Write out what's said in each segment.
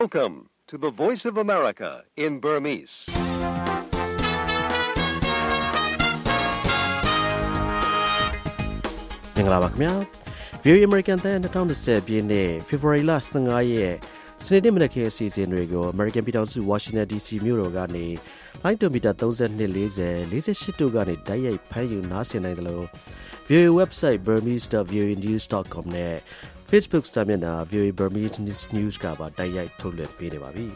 Welcome to the Voice of America in Burmese. ။မင်္ဂလာပါခင်ဗျာ။ VOA American တန်2020ပြည့်နှစ် February လ15ရက်စနေနေ့မနက်ခင်းအစီအစဉ်တွေကို American ပြည်ထောင်စု Washington DC မြို့တော်ကနေလိုင်းဒိုမီတာ3240 48တို့ကနေတိုက်ရိုက်ဖမ်းယူနားဆင်နိုင်တယ်လို့ VOA website burmese.voanews.com နဲ့ Facebook စာမျက်နှာ VOA Burmese News ကပါတိုက်ရိုက်ထုတ်လွှင့်ပေးနေပါပြီ။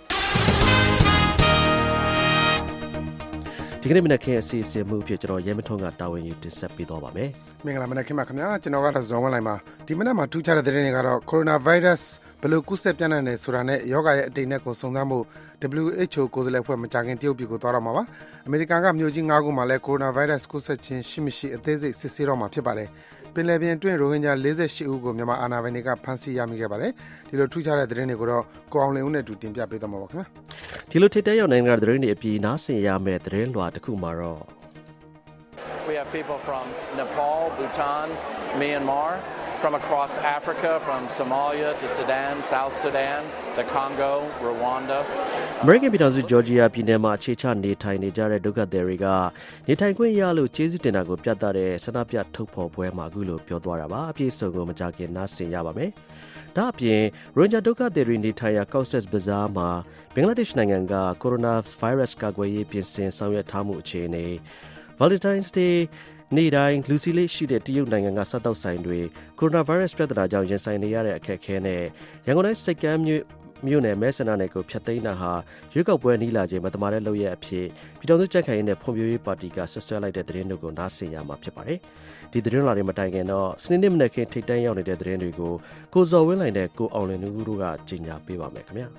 ဒီကနေ့မနက်ခင်းအစီအစဉ်မှုဖြစ်ကျွန်တော်ရဲမထွန်းကတာဝန်ယူတင်ဆက်ပေးသွားပါမယ်။မင်္ဂလာမနက်ခင်းပါခင်ဗျာကျွန်တော်ကတော့ဇော်ဝင်းလိုင်ပါဒီမနက်မှာထူးခြားတဲ့သတင်းတွေကတော့ Coronavirus ဘယ်လိုကူးစက်ပြန့်နှံ့နေဆိုတာနဲ့ယောဂရဲ့အတိတ်နဲ့ကိုစုံစမ်းဖို့ WHO ကိုယ်စားလှယ်အဖွဲ့မကြာခင်တရုတ်ပြည်ကိုသွားတော့မှာပါအမေရိကန်ကမြို့ကြီး9ခုမှာလည်း Coronavirus ကူးစက်ခြင်းရှိမရှိအသေးစိတ်စစ်ဆေးတော့မှာဖြစ်ပါတယ်ပင်လယ်ပြင်အတွင်းရိုဟင်ဂျာ48ဦးကိုမြန်မာအာဏာပိုင်တွေကဖမ်းဆီးရမိခဲ့ပါတယ်ဒီလိုထူးခြားတဲ့သတင်းတွေကိုတော့ကိုအောင်လင်းဦးနဲ့အတူတင်ပြပေးသွားမှာပါခင်ဗျာဒီလိုထိပ်တန်းရောက်နိုင်ငံသတင်းတွေအပြီးနားဆင်ရမယ့်သတင်းလွှာတစ်ခုမှာတော့ We have people from Nepal, Bhutan, Myanmar, from across Africa, from Somalia to Sudan, South Sudan, the Congo, Rwanda. American ပြည်ထောင်စု Georgia ပြည်နယ်မှာအခြေချနေထိုင်နေကြတဲ့ဒုက္ခသည်တွေကနေထိုင်ခွင့်ရလို့ကျေးဇူးတင်တာကိုပြသတဲ့ဆန္ဒပြထုတ်ဖော်ပွဲမှာအခုလိုပြောသွားတာပါအပြည့်အစုံကိုမကြခင်နားဆင်ရပါမယ်။ဒါအပြင်ရိုဟင်ဂျာဒုက္ခသည်တွေနေထိုင်ရာ Cox's Bazar မှာဘင်္ဂလားဒေ့ရှ်နိုင်ငံက Coronavirus ကာကွယ်ရေးပြင်ဆင်ဆောင်ရွက်ထားမှုအခြေအနေ Valentine's Day နေ့တိုင်းလူစီလေးရှိတဲ့တရုတ်နိုင်ငံကစားတောက်ဆိုင်တွေ Coronavirus ပြဿနာကြောင့်ရင်ဆိုင်နေရတဲ့အခက်အခဲနဲ့ရန်ကုန်တိုင်းစိတ်ကမ်းမြို့နယ်မဲဆန္ဒနယ်ကိုဖျက်သိမ်းတာဟာရွေးကောက်ပွဲနီးလာခြင်းမတမာတဲ့လုပ်ရအဖြစ်ပြည်ထောင်စုကြံ့ခိုင်ရေးနဲ့ဖွံ့ဖြိုးရေးပါတီကဆွဆွဲလိုက်တဲ့သတင်းတွေကိုနားဆင်ရမှာဖြစ်ပါတယ်။ဒီသတင်းလာတွေမတိုင်ခင်တော့စနေနေ့မနက်ခင်းထိပ်တန်းရောက်နေတဲ့သတင်းတွေကိုကိုဇော်ဝင်းလိုင်နဲ့ကိုအောင်လင်းဦးတို့ကကြီးညာပေးပါမယ်ခင်ဗျာ။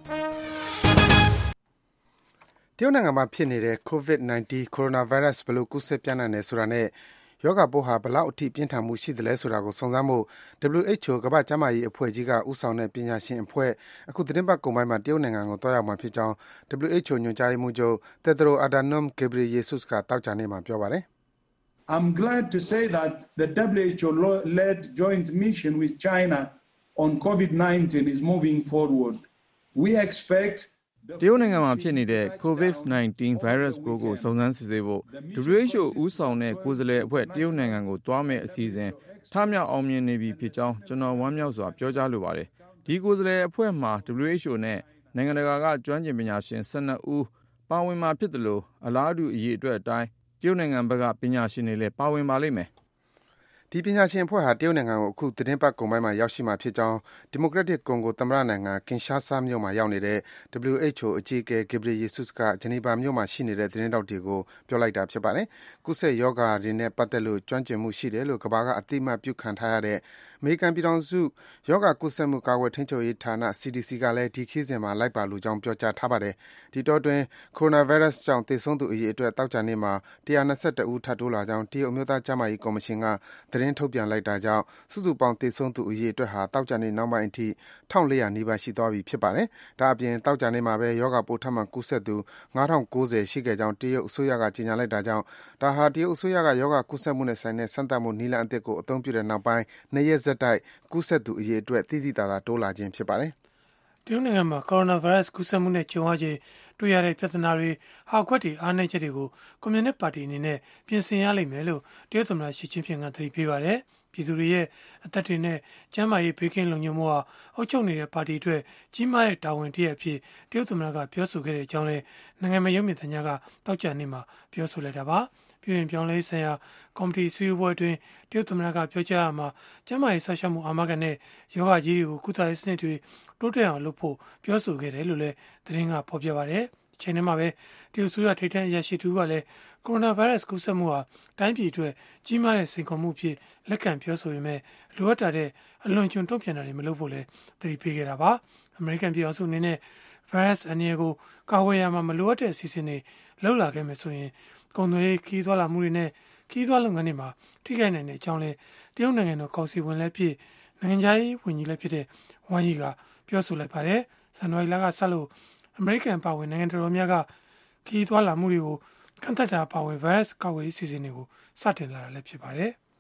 တရုတ်နိုင်ငံမှာဖြစ်နေတဲ့ COVID-19 Coronavirus ဘယ်လိုကူးစက်ပြန့်နှံ့နေဆိုတာနဲ့ယောဂပိုးဟာဘလောက်အထိပြင်းထန်မှုရှိသလဲဆိုတာကိုစုံစမ်းဖို့ WHO ကမ္ဘာ့ကျန်းမာရေးအဖွဲ့ကြီးကဦးဆောင်တဲ့ပညာရှင်အဖွဲ့အခုသတင်းပတ်ကုန်ပိုင်းမှာတရုတ်နိုင်ငံကိုတွားရောက်မှာဖြစ်ကြောင်း WHO ညွှန်ကြားရေးမှူးချုပ် Tedros Adhanom Ghebreyesus ကတောက်ကြနေ့မှာပြောပါတယ်။ I'm glad to say that the WHO-led joint mission with China on COVID-19 is moving forward. We expect တရုတ်နိုင်ငံမှာဖြစ်နေတဲ့ COVID-19 virus ပိုးကိုစုံစမ်းစစ်ဆေးဖို့ WHO ဦးဆောင်တဲ့ကိုယ်စားလှယ်အဖွဲ့တရုတ်နိုင်ငံကိုသွားမယ့်အစီအစဉ်ထမြောက်အောင်မြင်နေပြီဖြစ်ကြောင်းကျွန်တော်ဝမ်းမြောက်စွာပြောကြားလိုပါတယ်။ဒီကိုယ်စားလှယ်အဖွဲ့မှာ WHO နဲ့နိုင်ငံတကာကကျွမ်းကျင်ပညာရှင်12ဦးပါဝင်မှာဖြစ်တယ်လို့အလားတူအရေးအတွက်အတိုင်းတရုတ်နိုင်ငံဘက်ကပညာရှင်တွေလည်းပါဝင်ပါလိမ့်မယ်။ဒီပညာရှင်အဖွဲ့ဟာတရုတ်နိုင်ငံကိုအခုသတင်းပတ်ကုန်ပိုင်းမှာရောက်ရှိမှာဖြစ်ကြောင်းဒီမိုကရက်တစ်ကွန်ဂိုသမ္မတနိုင်ငံကင်ရှာဆာမြို့မှာရောက်နေတဲ့ WHO အကြီးအကဲ Ghebreyesus ကဂျနီဗာမြို့မှာရှိနေတဲ့သတင်းတောက်တွေကိုပြောလိုက်တာဖြစ်ပါတယ်။ကုသယောဂါတွေနဲ့ပတ်သက်လို့ကျွမ်းကျင်မှုရှိတယ်လို့ကမ္ဘာကအသိအမှတ်ပြုခံထားရတဲ့အမေရိကန်ပြည်ထောင်စုယောဂကုသမှုကာကွယ်ထိန်းချုပ်ရေးဌာန CDC ကလည်းဒီခီးစဉ်မှာလိုက်ပါလူကြောင်းပြောကြားထားပါတယ်။ဒီတော့တွင် Coronavirus ကြောင့်သေဆုံးသူအရေအတွက်တောက်ကြနေ့မှာ121ဦးထပ်တိုးလာကြောင်းတရုတ်အမျိုးသားကျန်းမာရေးကော်မရှင်ကသတင်းထုတ်ပြန်လိုက်တာကြောင့်စုစုပေါင်းသေဆုံးသူအရေအတွက်ဟာတောက်ကြနေ့နောက်ပိုင်းအထိ1400နီးပါးရှိသွားပြီဖြစ်ပါတယ်။ဒါအပြင်တောက်ကြနေ့မှာပဲယောဂပိုးထပ်မံကူးစက်သူ9090ရှိခဲ့ကြောင်းတရုတ်အစိုးရကကြေညာလိုက်တာကြောင့်ဒါဟာတရုတ်အစိုးရကယောဂကူးစက်မှုနဲ့ဆိုင်တဲ့စမ်းသပ်မှုနည်းလမ်းအသစ်ကိုအသုံးပြုတဲ့နောက်ပိုင်း2ရက်ဆက်တိုက်ကူးစက်သူအရေအတွက်တိတိကျကျတိုးလာခြင်းဖြစ်ပါတယ်တရုတ်နိုင်ငံမှာ Coronavirus ကူးစက်မှုနဲ့ကြုံရခြင်းတွေ့ရတဲ့ပြဿနာတွေဟာကွက်တွေအားနည်းချက်တွေကိုကွန်မြူနစ်ပါတီအနေနဲ့ပြင်ဆင်ရလိမ့်မယ်လို့တရုတ်သမ္မတရှီကျင်းဖျင်ကသတိပေးပါတယ်ပြည်သူတွေရဲ့အသက်တွေနဲ့ကျန်းမာရေးဘေးကင်းလုံခြုံမှုဟာအုပ်ချုပ်နေတဲ့ပါတီအတွက်ကြီးမားတဲ့တာဝန်တစ်ရပ်အဖြစ်တရုတ်သမ္မတကပြောဆိုခဲ့တဲ့အကြောင်းလဲနိုင်ငံမရုပ်မြင်သံကြားကတောက်ကြနေ့မှာပြောဆိုလိုက်တာပါပြည်ရင်ပြောင်းလဲဆိုင်ရာကော်မတီဆွေးနွေးပွဲအတွင်းတရုတ်သမ္မတကပြောကြားရမှာကျန်းမာရေးဆက်ရှုမှုအာမခံတဲ့ယောဂကြီးတွေကိုကုသရေးစနစ်တွေတိုးတက်အောင်လုပ်ဖို့ပြောဆိုခဲ့တယ်လို့လည်းသတင်းကဖော်ပြပါတယ်။ချိန်ထဲမှာပဲတရုတ်ဆိုရထိပ်တန်းအရာရှိတူကလည်းကိုရိုနာဗိုင်းရပ်စ်ကူးစက်မှုဟာတိုင်းပြည်အတွက်ကြီးမားတဲ့စိန်ခေါ်မှုဖြစ်လက်ခံပြောဆိုပေမဲ့လိုအပ်တဲ့အလွန်ကျွံတုံ့ပြန်တာတွေမလုပ်ဖို့လည်းသတိပေးခဲ့တာပါ။အမေရိကန်ပြည်အောင်စုအနေနဲ့ virus အန္တရာယ်ကိုကာကွယ်ရမှာမလိုအပ်တဲ့အစီအစဉ်တွေလှုပ်လာခဲ့မယ်ဆိုရင်ကုန်သွယ်ရေးခီးသွွာလာမှုတွေနဲ့ခီးသွွာလုပ်ငန်းတွေမှာထိခိုက်နိုင်တဲ့အကြောင်းလဲတရုတ်နိုင်ငံတော်ကောင်စီဝင်လည်းဖြစ်နိုင်ငံခြားရေးဝန်ကြီးလည်းဖြစ်တဲ့ဝမ်ယီကပြောဆိုလိုက်ပါတယ်။ဇန်နဝါရီလကဆက်လို့အမေရိကန်ပါဝင်နိုင်ငံတော်များကခီးသွွာလာမှုတွေကိုကန့်သတ်တာပါဝင် virus ကာကွယ်ရေးအစီအစဉ်တွေကိုစတင်လာတာလည်းဖြစ်ပါတယ်။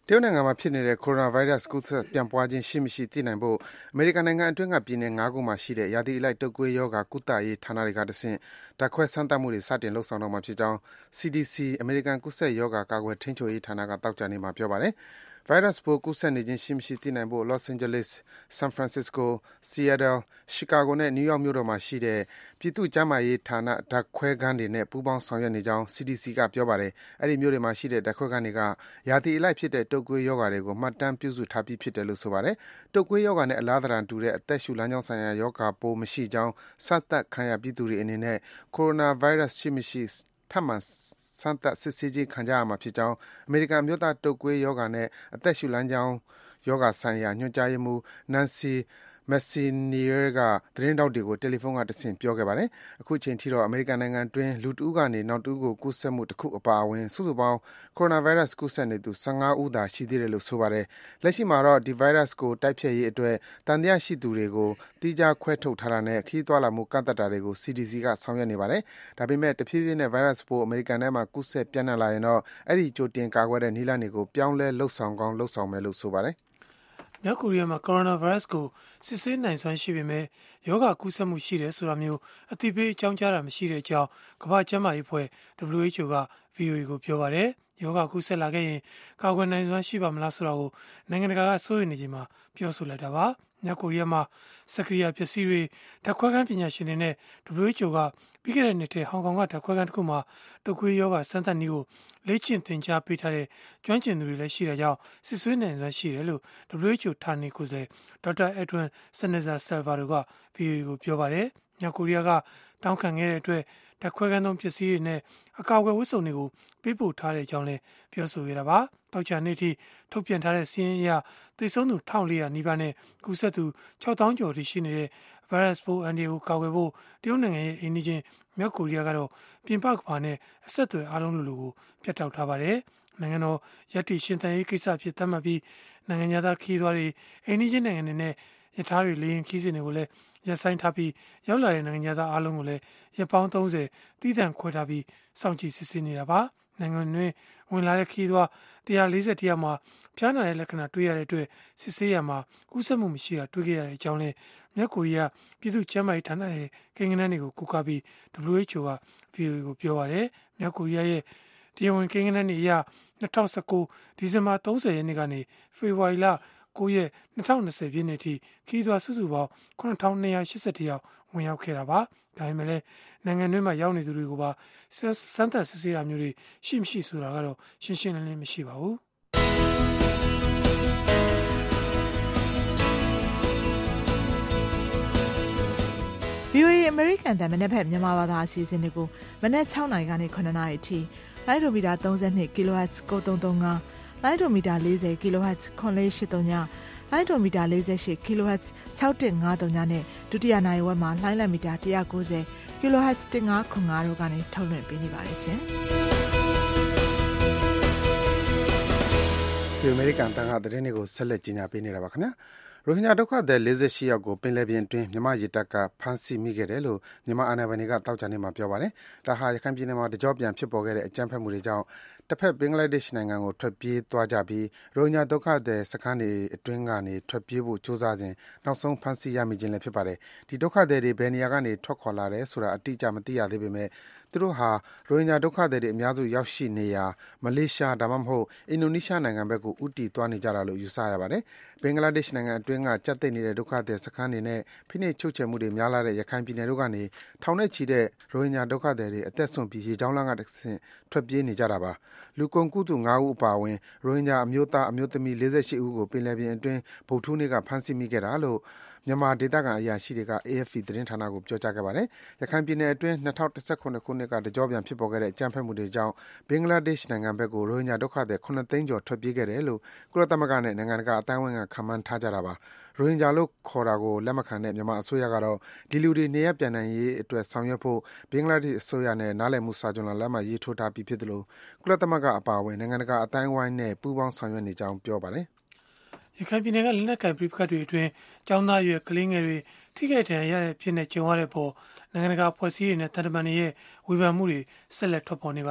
တရုတ်နိုင်ငံမှာဖြစ်နေတဲ့ ကိုရိုနာဗိုင်းရပ်စ်ကူးစက်ပြန့်ပွားခြင်းရှိမရှိသိနိုင်ဖို့အမေရိကန်နိုင်ငံအတွင်းကပြည်နယ်9ခုမှာရှိတဲ့ရာသီအလိုက်တုပ်ကွေးရောဂါကုသရေးဌာနတွေကတဆင့်ဓာတ်ခွဲစမ်းသပ်မှုတွေစတင်လုပ်ဆောင်တော့မှာဖြစ်ကြောင်း CDC အမေရိကန်ကူးစက်ရောဂါကာကွယ်ထိန်းချုပ်ရေးဌာနကသောကြာနေ့မှာပြောပါတယ်။ ဗိုင်းရပ်စ်ပိုးကူးစက်နေခြင်းရှိမရှိသိနိုင်ဖို့ Los Angeles, San Francisco, Seattle, Chicago နဲ့ New York မြို့တို့မှာရှိတဲ့ပြည်သူ့ကျန်းမာရေးဌာနဓာတ်ခွဲခန်းတွေနဲ့ပူးပေါင်းဆောင်ရွက်နေကြောင်း CDC ကပြောပါတယ်။ အဲဒီမြို့တွေမှာရှိတဲ့ဓာတ်ခွဲခန်းတွေကရာသီအလိုက်ဖြစ်တဲ့တုပ်ကွေးရောဂါတွေကိုမှတ်တမ်းပြုစုထားပြီးဖြစ်တယ်လို့ဆိုပါတယ်။ တုပ်ကွေးရောဂါနဲ့အလားသဏ္ဍာန်တူတဲ့အသက်ရှူလမ်းကြောင်းဆိုင်ရာရောဂါပိုးမရှိကြောင်းစမ်းသပ်ခံရပြီးသူတွေအနေနဲ့ ကိုရိုနာဗိုင်းရပ်စ်ရှိမရှိထပ်မံစမ်းသပ်စစ်ဆေးခြင်းခံကြရမှာဖြစ်ကြောင်းအမေရိကန်အမျိုးသားတုပ်ကွေးရောဂါနဲ့အသက်ရှူလမ်းကြောင်းရောဂါဆိုင်ရာညွှန်ကြားရေးမှူး Nancy Messonnier ကသတင်းထောက်တွေကိုတယ်လီဖုန်းကတဆင့်ပြောခဲ့ပါတယ်။ အခုချိန်ထိတော့အမေရိကန်နိုင်ငံအတွင်းလူတဦးကနေနောက်တဦးကိုကူးစက်မှုတခုအပါအဝင်စုစုပေါင်းကိုရိုနာဗိုင်းရပ်စ်ကူးစက်နေသူ15ဦးသာရှိသေးတယ်လို့ဆိုပါတယ်။ လက်ရှိမှာတော့ဒီဗိုင်းရပ်စ်ကိုတိုက်ဖျက်ရေးအတွက်သံသယရှိသူတွေကိုသီးခြားခွဲထုတ်ထားတာနဲ့ခရီးသွားလာမှုကန့်သတ်တာတွေကို CDC ကဆောင်ရွက်နေပါတယ်။ ဒါပေမဲ့တဖြည်းဖြည်းနဲ့ဗိုင်းရပ်စ်ပိုးအမေရိကန်ထဲမှာကူးစက်ပြန့်နှံ့လာရင်တော့အဲဒီကြိုတင်ကာကွယ်တဲ့နည်းလမ်းတွေကိုပြောင်းလဲလုပ်ဆောင်ကောင်းလုပ်ဆောင်မယ်လို့ဆိုပါတယ်။မြောက်ကိုရီးယားမှာကိုရိုနာဗိုင်းရပ်စ်ကိုစစ်ဆေးနိုင်စွမ်းရှိပေမဲ့ရောဂါကူးစက်မှုရှိတယ်ဆိုတာမျိုးအသိပေးအကြောင်းကြားတာမရှိတဲ့အကြောင်းကမ္ဘာ့ကျန်းမာရေးအဖွဲ့ WHO က VOA ကိုပြောပါတယ်။ရောဂါကူးစက်လာခဲ့ရင်ကာကွယ်နိုင်စွမ်းရှိပါမလားဆိုတာကိုနိုင်ငံတကာကစိုးရိမ်နေချိန်မှာပြောဆိုလိုက်တာပါ။မြောက်ကိုရီးယားမှာစက်ကိရိယာပစ္စည်းတွေဓာတ်ခွဲခန်းပညာရှင်တွေနဲ့ WHO ကပြီးခဲ့တဲ့နှစ်ထဲဟောင်ကောင်ကဓာတ်ခွဲခန်းတစ်ခုမှာတုပ်ကွေးရောဂါစမ်းသပ်နည်းကိုလေ့ကျင့်သင်ကြားပေးထားတဲ့ကျွမ်းကျင်သူတွေလည်းရှိတာကြောင့်စစ်ဆေးနိုင်စွမ်းရှိတယ်လို့ WHO ဌာနေကိုယ်စားလှယ်ဒေါက်တာ Edwin Salvador က VOA ကိုပြောပါတယ်။မြောက်ကိုရီးယားကတောင်းခံခဲ့တဲ့အတွက်ဓာတ်ခွဲခန်းသုံးပစ္စည်းတွေနဲ့အကာအကွယ်ဝတ်စုံတွေကိုပေးပို့ထားတဲ့အကြောင်းလည်းပြောဆိုခဲ့တာပါ။တောက်ချာနေ့ထိထုတ်ပြန်ထားတဲ့စီးရင်အရသေဆုံးသူ1400နီးပါးနဲ့ကူးစက်သူ6000ကျော်ထိရှိနေတဲ့ဗိုင်းရပ်စ်ပိုးအန်ဒီကိုကာကွယ်ဖို့တရုတ်နိုင်ငံရဲ့အိမ်နီးချင်းမြောက်ကိုရီးယားကတော့ပြင်ပကမ္ဘာနဲ့အဆက်အသွယ်အားလုံးလိုလိုကိုပြတ်တောက်ထားပါတယ်။နိုင်ငံတော်ရည်တည်ရှင်သန်ရေးကိစ္စအဖြစ်သတ်မှတ်ပြီးနိုင်ငံသားခရီးသွားတွေအိမ်နီးချင်းနိုင်ငံတွေနဲ့ရထားတွေလေယာဉ်ခီးစဉ်တွေကိုလည်းရပ်ဆိုင်းထားပြီးရောက်လာတဲ့နိုင်ငံသားအားလုံးကိုလည်းရပ်ပေါင်း30တည်တံ့ခွဲထားပြီးစောင့်ကြည့်စစ်ဆေးနေတာပါ။နိုင်ငံတွင်းဝင်လာတဲ့ခရီးသွား141ယောက်မှာဖျားနာတဲ့လက္ခဏာတွေ့ရတဲ့အတွက်စစ်ဆေးရမှာကူးစက်မှုမရှိတာတွေ့ခဲ့ရတဲ့အကြောင်းလည်းမြောက်ကိုရီးယားပြည်သူ့ကျန်းမာရေးဌာနရဲ့ကိန်းဂဏန်းတွေကိုကူးကားပြီး WHO က VOA ကိုပြောပါတယ်။မြောက်ကိုရီးယားရဲ့တရားဝင်ကိန်းဂဏန်းတွေအရ2019ဒီဇင်ဘာ30ရက်နေ့ကနေဖေဖော်ဝါရီလ9ရက်2020ပြည့်နှစ်အထိခရီးသွားစုစုပေါင်း9281ယောက်ဝင်ရောက်ခဲ့တာပါ။ဒါပေမဲ့လည်းနိုင်ငံတွင်းမှာရောက်နေသူတွေကိုပါစမ်းသပ်စစ်ဆေးတာမျိုးတွေရှိမရှိဆိုတာကတော့ရှင်းရှင်းလင်းလင်းမရှိပါဘူး။ VOA အမေရိကန်တန်မနေ့ဖက်မြန်မာဘာသာအစီအစဉ်တွေကိုမနေ့6နာရီကနေ9နာရီအထိလိုင်းဒိုမီတာ32 kHz 9335လိုင်းဒိုမီတာ40 kHz 9483ညလိုင်းဒိုမီတာ48 kHz 6153နဲ့ဒုတိယနိုင်ဝက်မှာလိုင်းလက်မီတာ190 kHz 1505တို့ကနေထုတ်လွှင့်ပေးနေပါတယ်ရှင်။ဒီအမေရိကန်တန်ခါသတင်းတွေကိုဆက်လက်ကြီးညာပေးနေတာပါခင်ဗျာ။ရိုဟင်ဂျာဒုက္ခသည်48ယောက်ကိုပင်လယ်ပြင်အတွင်းမြန်မာရေတပ်ကဖမ်းဆီးမိခဲ့တယ်လို့မြန်မာအာဏာပိုင်တွေကတောက်ကြနေမှာပြောပါတယ်။ဒါဟာရခိုင်ပြည်နယ်မှာတကြောပြန်ဖြစ်ပေါ်ခဲ့တဲ့အကြမ်းဖက်မှုတွေကြောင့်တစ်ဖက်ဘင်္ဂလားဒေ့ရှ်နိုင်ငံကိုထွက်ပြေးသွားကြပြီးရိုဟင်ဂျာဒုက္ခသည်စခန်းတွေအတွင်းကနေထွက်ပြေးဖို့ကြိုးစားစဉ်နောက်ဆုံးဖမ်းဆီးရမိခြင်းလည်းဖြစ်ပါတယ်။ဒီဒုက္ခသည်တွေဘယ်နေရာကနေထွက်ခွာလာတယ်ဆိုတာအတိအကျမသိရသေးပေမဲ့သူတို့ဟာရိုဟင်ဂျာဒုက္ခသည်တွေအများစုရောက်ရှိနေရာမလေးရှားဒါမှမဟုတ်အင်ဒိုနီးရှားနိုင်ငံဘက်ကိုဦးတည်သွားနေကြတာလို့ယူဆရပါတယ်။ဘင်္ဂလားဒေ့ရှ်နိုင်ငံအတွင်းကကြက်သိပ်နေတဲ့ဒုက္ခသည်စခန်းတွေနဲ့ဖိနှိပ်ချုပ်ချယ်မှုတွေများလာတဲ့ရခိုင်ပြည်နယ်တို့ကနေထောင်နဲ့ချီတဲ့ရိုဟင်ဂျာဒုက္ခသည်တွေအသက်ဆုံးပြီးရေကြောင်းလမ်းကတဆင့်ထွက်ပြေးနေကြတာပါ။လူကုန်ကူးသူ9ဦးအပါအဝင်ရိုဟင်ဂျာအမျိုးသားအမျိုးသမီး48ဦးကိုပင်လယ်ပြင်အတွင်းဗုဒ္ဓဟူးနေ့ကဖမ်းဆီးမိခဲ့တာလို့မြန်မာဒေသခံအရာရှိတွေက AFP သတင်းဌာနကိုပြောကြားခဲ့ပါတယ်။ရခိုင်ပြည်နယ်အတွင်း2019ခုနှစ်ကတကြောပြန်ဖြစ်ပေါ်ခဲ့တဲ့အကြမ်းဖက်မှုတွေကြောင့်ဘင်္ဂလားဒေ့ရှ်နိုင်ငံဘက်ကိုရိုဟင်ဂျာဒုက္ခသည်9သိန်းကျော်ထွက်ပြေးခဲ့တယ်လို့ကုလသမဂ္ဂနဲ့နိုင်ငံတကာအသိုင်းအဝိုင်းကခန့်မှန်းထားကြတာပါ။ရိုဟင်ဂျာလို့ခေါ်တာကိုလက်မခံတဲ့မြန်မာအစိုးရကတော့ဒီလူတွေနေရပ်ပြန်နိုင်ရေးအတွက်ဆောင်ရွက်ဖို့ဘင်္ဂလားဒေ့ရှ်အစိုးရနဲ့နားလည်မှုစာချုပ်လက်မှတ်ရေးထိုးထားပြီးဖြစ်တယ်လို့ကုလသမဂ္ဂအပါအဝင်နိုင်ငံတကာအသိုင်းအဝိုင်းနဲ့ပူးပေါင်းဆောင်ရွက်နေကြောင်းပြောပါတယ်။ရခိုင်ပြည်နယ်ကလက်နက်ကိုင်ပြပခတ်တွေအတွင်းကျောင်းသားရွယ်ကလေးငယ်တွေထိခိုက်ဒဏ်ရာရတဲ့ဖြစ်နေကြုံရတဲ့ပေါ်နိုင်ငံတကာဖွဲ့စည်းတွေနဲ့တန်တမန်တွေရဲ့ဝေဖန်မှုတွေဆက်လက်ထွက်ပေါ်နေပါတယ်။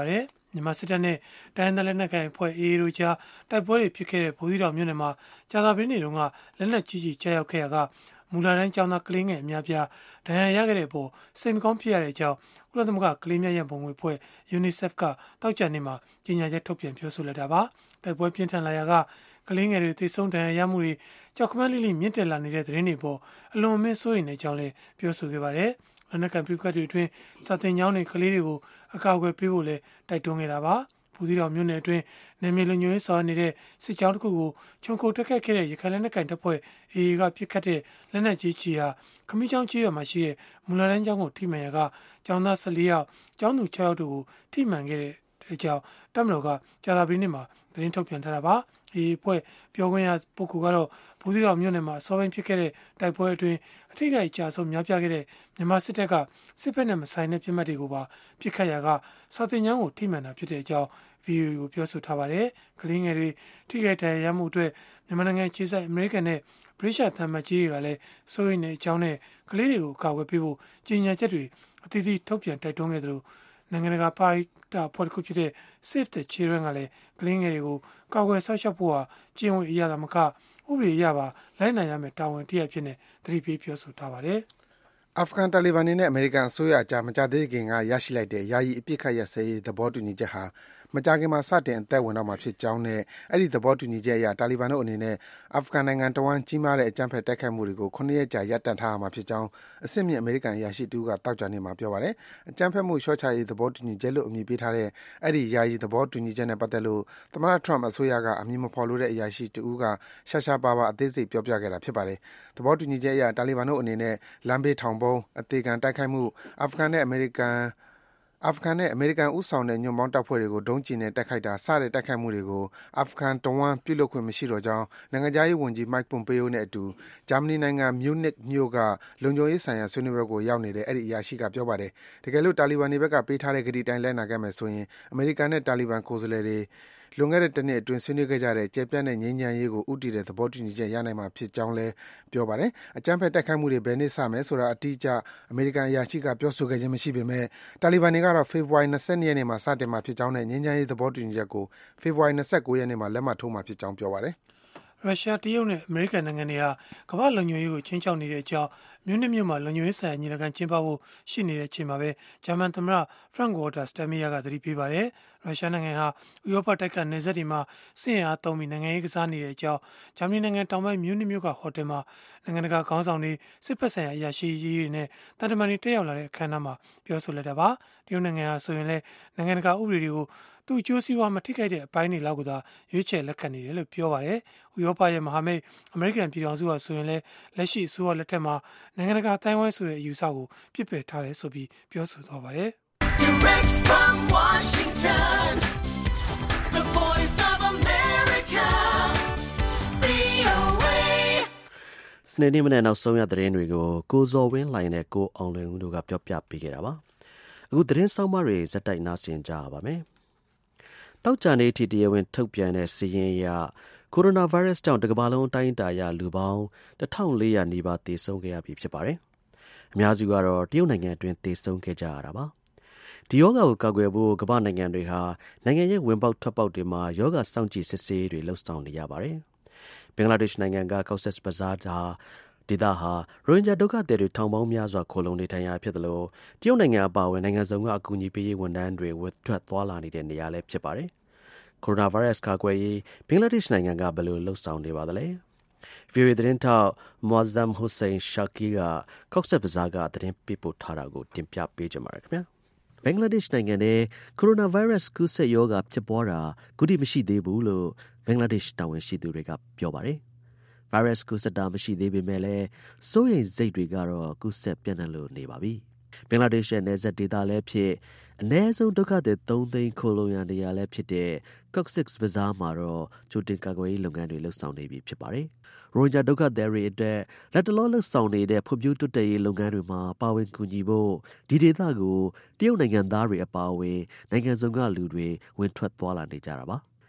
မြန်မာစစ်တပ်နဲ့တိုင်းဒေသလက်နက်ကိုင်အဖွဲ့ AA တို့ကြားတိုက်ပွဲတွေဖြစ်ခဲ့တဲ့ဘူးသီးတောင်မြို့နယ်မှာကြာသပတေးနေ့တုန်းကလက်နက်ကြီးကြီးကြားရောက်ခဲ့ရာကမူလာတိုင်းကျောင်းသားကလေးငယ်အများပြားဒဏ်ရာရခဲ့တဲ့အပေါ်စိတ်မကောင်းဖြစ်ရတဲ့အကြောင်းကုလသမဂ္ဂကလေးများရန်ပုံငွေအဖွဲ့ UNICEF ကတောက်ကြနေ့မှာကြေညာချက်ထုတ်ပြန်ပြောဆိုလိုက်တာပါတိုက်ပွဲပြင်းထန်လာရာကကလေးငယ်တွေသေဆုံးဒဏ်ရာရမှုတွေကြောက်ခမန်းလိလိမြင့်တက်လာနေတဲ့သတင်းတွေပေါ်အလွန်အမင်းစိုးရိမ်နေကြောင်းလည်းပြောဆိုခဲ့ပါတယ်လက်နက်ကပြိုကတ်တွေအတွင်းစာတင်ကျောင်းတွေကလေးတွေကိုအကာအကွယ်ပေးဖို့လည်းတိုက်တွန်းခဲ့တာပါဘူးသီးတောင်မြို့နယ်အတွင်းနေမြေလုံခြုံရေးဆောင်နေတဲ့စစ်ကြောင်းတစ်ခုကိုခြုံခိုတက်ခတ်ခဲ့တဲ့ရခိုင်လက်နက်ကိုင်တပ်ဖွဲ့ AA ကပြစ်ခတ်တဲ့လက်နက်ကြီးချီဟာခမီးချောင်းချေးရွာမှာရှိတဲ့မူလာတန်းကျောင်းကိုထိမှန်ရာကကျောင်းသား14ယောက်ကျောင်းသူ6ယောက်တို့ကိုထိမှန်ခဲ့တဲ့အကြောင်းတပ်မတော်ကကြာသပတေးနေ့မှာသတင်းထုတ်ပြန်ထားတာပါAA ဖွဲ့ပြောခွင့်ရပုဂ္ဂိုလ်ကတော့ဘူးသီးတောင်မြို့နယ်မှာအစောပိုင်းဖြစ်ခဲ့တဲ့တိုက်ပွဲအတွင်းအထိကိအကျဆုံးများပြားခဲ့တဲ့မြန်မာစစ်တပ်ကစစ်ဖက်နဲ့မဆိုင်တဲ့ပြစ်မှတ်တွေကိုပါပြစ်ခတ်ရာကစာတင်ကျောင်းကိုထိမှန်တာဖြစ်တဲ့အကြောင်း VOA ကိုပြောဆိုထားပါတယ်။ကလေးငယ်တွေထိခိုက်ဒဏ်ရာရမှုအတွက်မြန်မာနိုင်ငံခြေစိုက်အမေရိကန်နဲ့ဗြိတိသျှသံမတ်ကြီးတွေကလည်းစိုးရိမ်တဲ့အကြောင်းနဲ့ကလေးတွေကိုကာကွယ်ပေးဖို့ကြေညာချက်တွေအသီးသီးထုတ်ပြန်တိုက်တွန်းခဲ့သလိုနိုင်ငံတကာပါရီတာဖွဲ့တစ်ခုဖြစ်တဲ့ Save the Children ကလည်းကလေးငယ်တွေကိုကာကွယ်ဆောက်ရှောက်ဖို့ဟာကျင့်ဝတ်အရာသာမကဥပဒေအရပါလိုက်နိုင်ရမယ့်တာဝန်တစ်ရပ်ဖြစ်နေသတိပေးပြောဆိုထားပါတယ်အာဖဂန်တာလီဘန်နဲ့အမေရိကန်အစိုးရအကြားမကြသေးခင်ကရရှိလိုက်တဲ့ယာယီအပြစ်ခတ်ရပ်စဲရေးသဘောတူညီချက်ဟာမကြာခင်မှာစတင်အသက်ဝင်တော့မှာဖြစ်ကြောင်းနဲ့အဲ့ဒီသဘောတူညီချက်အရတာလီဘန်တို့အနေနဲ့အာဖဂန်နိုင်ငံတဝန်းကြီးမားတဲ့အကြမ်းဖက်တိုက်ခိုက်မှုတွေကို9ရက်ကြာရပ်တန့်ထားရမှာဖြစ်ကြောင်းအစစ်မြစ်အမေရိကန်အရာရှိတူကတောက်ကြနေမှာပြောပါတယ်အကြမ်းဖက်မှုရှော့ချရေးသဘောတူညီချက်လို့အမည်ပေးထားတဲ့အဲ့ဒီယာယီသဘောတူညီချက်နဲ့ပတ်သက်လို့သမ္မတထရမ့်အစိုးရကအမည်မဖော်လို့တဲ့အရာရှိတူကရှာရှာပါပါအသေးစိတ်ပြောပြခဲ့တာဖြစ်ပါတယ်သဘောတူညီချက်အရတာလီဘန်တို့အနေနဲ့လမ်းဘေးထောင်ပုံးအသေးခံတိုက်ခိုက်မှုအာဖဂန်နဲ့အမေရိကန်ဥဆောင်တဲ့ညွန့်ပေါင်းတပ်ဖွဲ့တွေကိုဒုံးကျည်နဲ့တိုက်ခိုက်တာစတဲ့တိုက်ခိုက်မှုတွေကိုအာဖဂန်တဝန်းပြုလုပ်ခွင့်မရှိတော့ကြောင်းနိုင်ငံခြားရေးဝန်ကြီး Mike Pompeo နဲ့အတူဂျာမနီနိုင်ငံမြူးနစ်မြို့ကလုံခြုံရေးဆိုင်ရာဆွေးနွေးပွဲကိုရောက်နေတဲ့အဲ့ဒီအရာရှိကပြောပါတယ်တကယ်လို့တာလီဘန်တွေဘက်ကပေးထားတဲ့ကတိတိုင်းလိုက်နာခဲ့မယ်ဆိုရင်အမေရိကန်နဲ့တာလီဘန်ကိုယ်စားလှယ်တွေလွန်ခဲ့တဲ့တစ်နှစ်အတွင်းဆွေးနွေးခဲ့ကြတဲ့ကျေပြန့်တဲ့ငြိမ်းချမ်းရေးကိုဥတည်တဲ့သဘောတူညီချက်ရနိုင်မှာဖြစ်ကြောင်းလည်းပြောပါတယ်။အကြမ်းဖက်တိုက်ခိုက်မှုတွေဘယ်နေ့စမယ်ဆိုတာအတိအကျအမေရိကန်အရာရှိကပြောဆိုခဲ့ခြင်းမရှိပေမဲ့တာလီဘန်တွေကတော့ဖေဖော်ဝါရီ22ရက်နေ့မှာစတင်မှာဖြစ်ကြောင်းနဲ့ငြိမ်းချမ်းရေးသဘောတူညီချက်ကိုဖေဖော်ဝါရီ29ရက်နေ့မှာလက်မှတ်ထိုးမှာဖြစ်ကြောင်းပြောပါတယ်။ရုရှားတရုတ်နဲ့အမေရိကန်နိုင်ငံတွေကကမ္ဘာလုံခြုံရေးကိုချင်းချောက်နေတဲ့အကြောင်းမြူးနစ်မြို့မှာလုံခြုံရေးဆိုင်ရာညီလာခံကျင်းပဖို့ရှိနေတဲ့အချိန်မှာပဲဂျာမန်သမ္မတ Frank Walter Steinmeier ကသတိပေးပါတယ်။ရုရှားနိုင်ငံဟာဥရောပတိုက်ကနယ်စပ်တွေမှာစစ်အင်အားသုံးပြီးနိုင်ငံရေးကစားနေတဲ့အကြောင်းဂျာမနီနိုင်ငံတောင်ပိုင်းမြူးနစ်မြို့ကဟိုတယ်မှာနိုင်ငံတကာခေါင်းဆောင်တွေစစ်ဖက်ဆိုင်ရာအရာရှိကြီးတွေနဲ့တန်တမန်တွေတက်ရောက်လာတဲ့အခမ်းအနားမှာပြောဆိုလိုက်တာပါ။တရုတ်နိုင်ငံဟာဆိုရင်လည်းနိုင်ငံတကာဥပဒေတွေကိုသူ့အကျိုးစီးပွားမထိခိုက်တဲ့အပိုင်းတွေလောက်ကိုသာရွေးချယ်လက်ခံနေတယ်လို့ပြောပါတယ်။ဥရောပရဲ့မဟာမိတ်အမေရိကန်ပြည်ထောင်စုဟာဆိုရင်လည်းလက်ရှိအစိုးရလက်ထက်မှာနိုင်ငံတကာအတိုင်းအဝိုင်းဆိုတဲ့အယူဆကိုပြစ်ပယ်ထားတယ်ဆိုပြီးပြောဆိုသွားပါတယ်။ Direct from Washington, the Voice of America, VOA စနေနေ့မနေ့နောက်ဆုံးရသတင်းတွေကိုကိုဇော်ဝင်းလိုင်နဲ့ကိုအောင်လွင်ဦးတို့ကပြောပြပေးခဲ့တာပါ။အခုသတင်းဆောင်မတွေဇက်တိုက်နားဆင်ကြရပါမယ်။တောက်ကြနေထိတရားဝင်ထုတ်ပြန်တဲ့စီရင်ရကိုရိုနာဗိုင်းရပ်စ်ကြောင့်တစ်ကမ္ဘာလုံးတိုင်းတာရလူပေါင်း1400နီးပါးသေဆုံးခဲ့ရပြီဖြစ်ပါတယ်။အများစုကတော့တရုတ်နိုင်ငံအတွင်းသေဆုံးခဲ့ကြရတာပါ။ဒီယောဂါကိုကာကွယ်ဖို့ကမ္ဘာနိုင်ငံတွေဟာနိုင်ငံရဲ့ဝင်ပေါက်ထွက်ပေါက်တွေမှာယောဂါစောင့်ကြည့်စစ်ဆေးတွေလှုပ်ဆောင်နေရပါတယ်။ဘင်္ဂလားဒေ့ရှ်နိုင်ငံက Cox's Bazar ဒေသဟာရိုဟင်ဂျာဒုက္ခသည်တွေထောင်ပေါင်းများစွာခိုလုံနေထိုင်ရာဖြစ်သလိုတရုတ်နိုင်ငံအပါအဝင်နိုင်ငံစုံကအကူအညီပေးရေးဝန်ထမ်းတွေဝတ်ထွက်သွားလာနေတဲ့နေရာလည်းဖြစ်ပါတယ်။ကိုရိုနာဗိုင်းရပ်စ်ကာကွယ်ရေးဘင်္ဂလားဒေ့ရှ်နိုင်ငံကဘယ်လိုလှုပ်ဆောင်နေပါသလဲ။ VOA သတင်းထောက် Muazzam Hussain Shaki က Cox's Bazar ကသတင်းပေးပို့ထားတာကိုတင်ပြပေးကြပါမယ်ခင်ဗျာ။ဘင်္ဂလားဒေ့ရှ်နိုင်ငံထဲကိုရိုနာဗိုင်းရပ်စ်ကူးစက်ရောဂါဖြစ်ပွားတာခုထိမရှိသေးဘူးလို့ဘင်္ဂလားဒေ့ရှ်တာဝန်ရှိသူတွေကပြောပါတယ်။ဗိုင်းရပ်စ်ကူးစက်တာမရှိသေးပေမဲ့လည်းစိုးရိမ်စိတ်တွေကတော့ကူးစက်ပြန့်နှံ့လို့နေပါပြီ။ဘင်္ဂလားဒေ့ရှ်ရဲ့နယ်စပ်ဒေသလည်းဖြစ်အနည်းဆုံးဒုက္ခသည်3သိန်းခိုလုံရနေရလည်းဖြစ်တဲ့ Cox's Bazar မှာတော့ကြိုတင်ကာကွယ်ရေးလုပ်ငန်းတွေလှုပ်ဆောင်နေပြီဖြစ်ပါတယ်။ရိုဟင်ဂျာဒုက္ခသည်တွေအတွက်လက်တလောလှုပ်ဆောင်နေတဲ့ဖွံ့ဖြိုးတိုးတက်ရေးလုပ်ငန်းတွေမှာပါဝင်ကူညီဖို့ဒီဒေသကိုတရုတ်နိုင်ငံသားတွေအပါအဝင်နိုင်ငံစုံကလူတွေဝင်ထွက်သွားလာနေကြတာပါ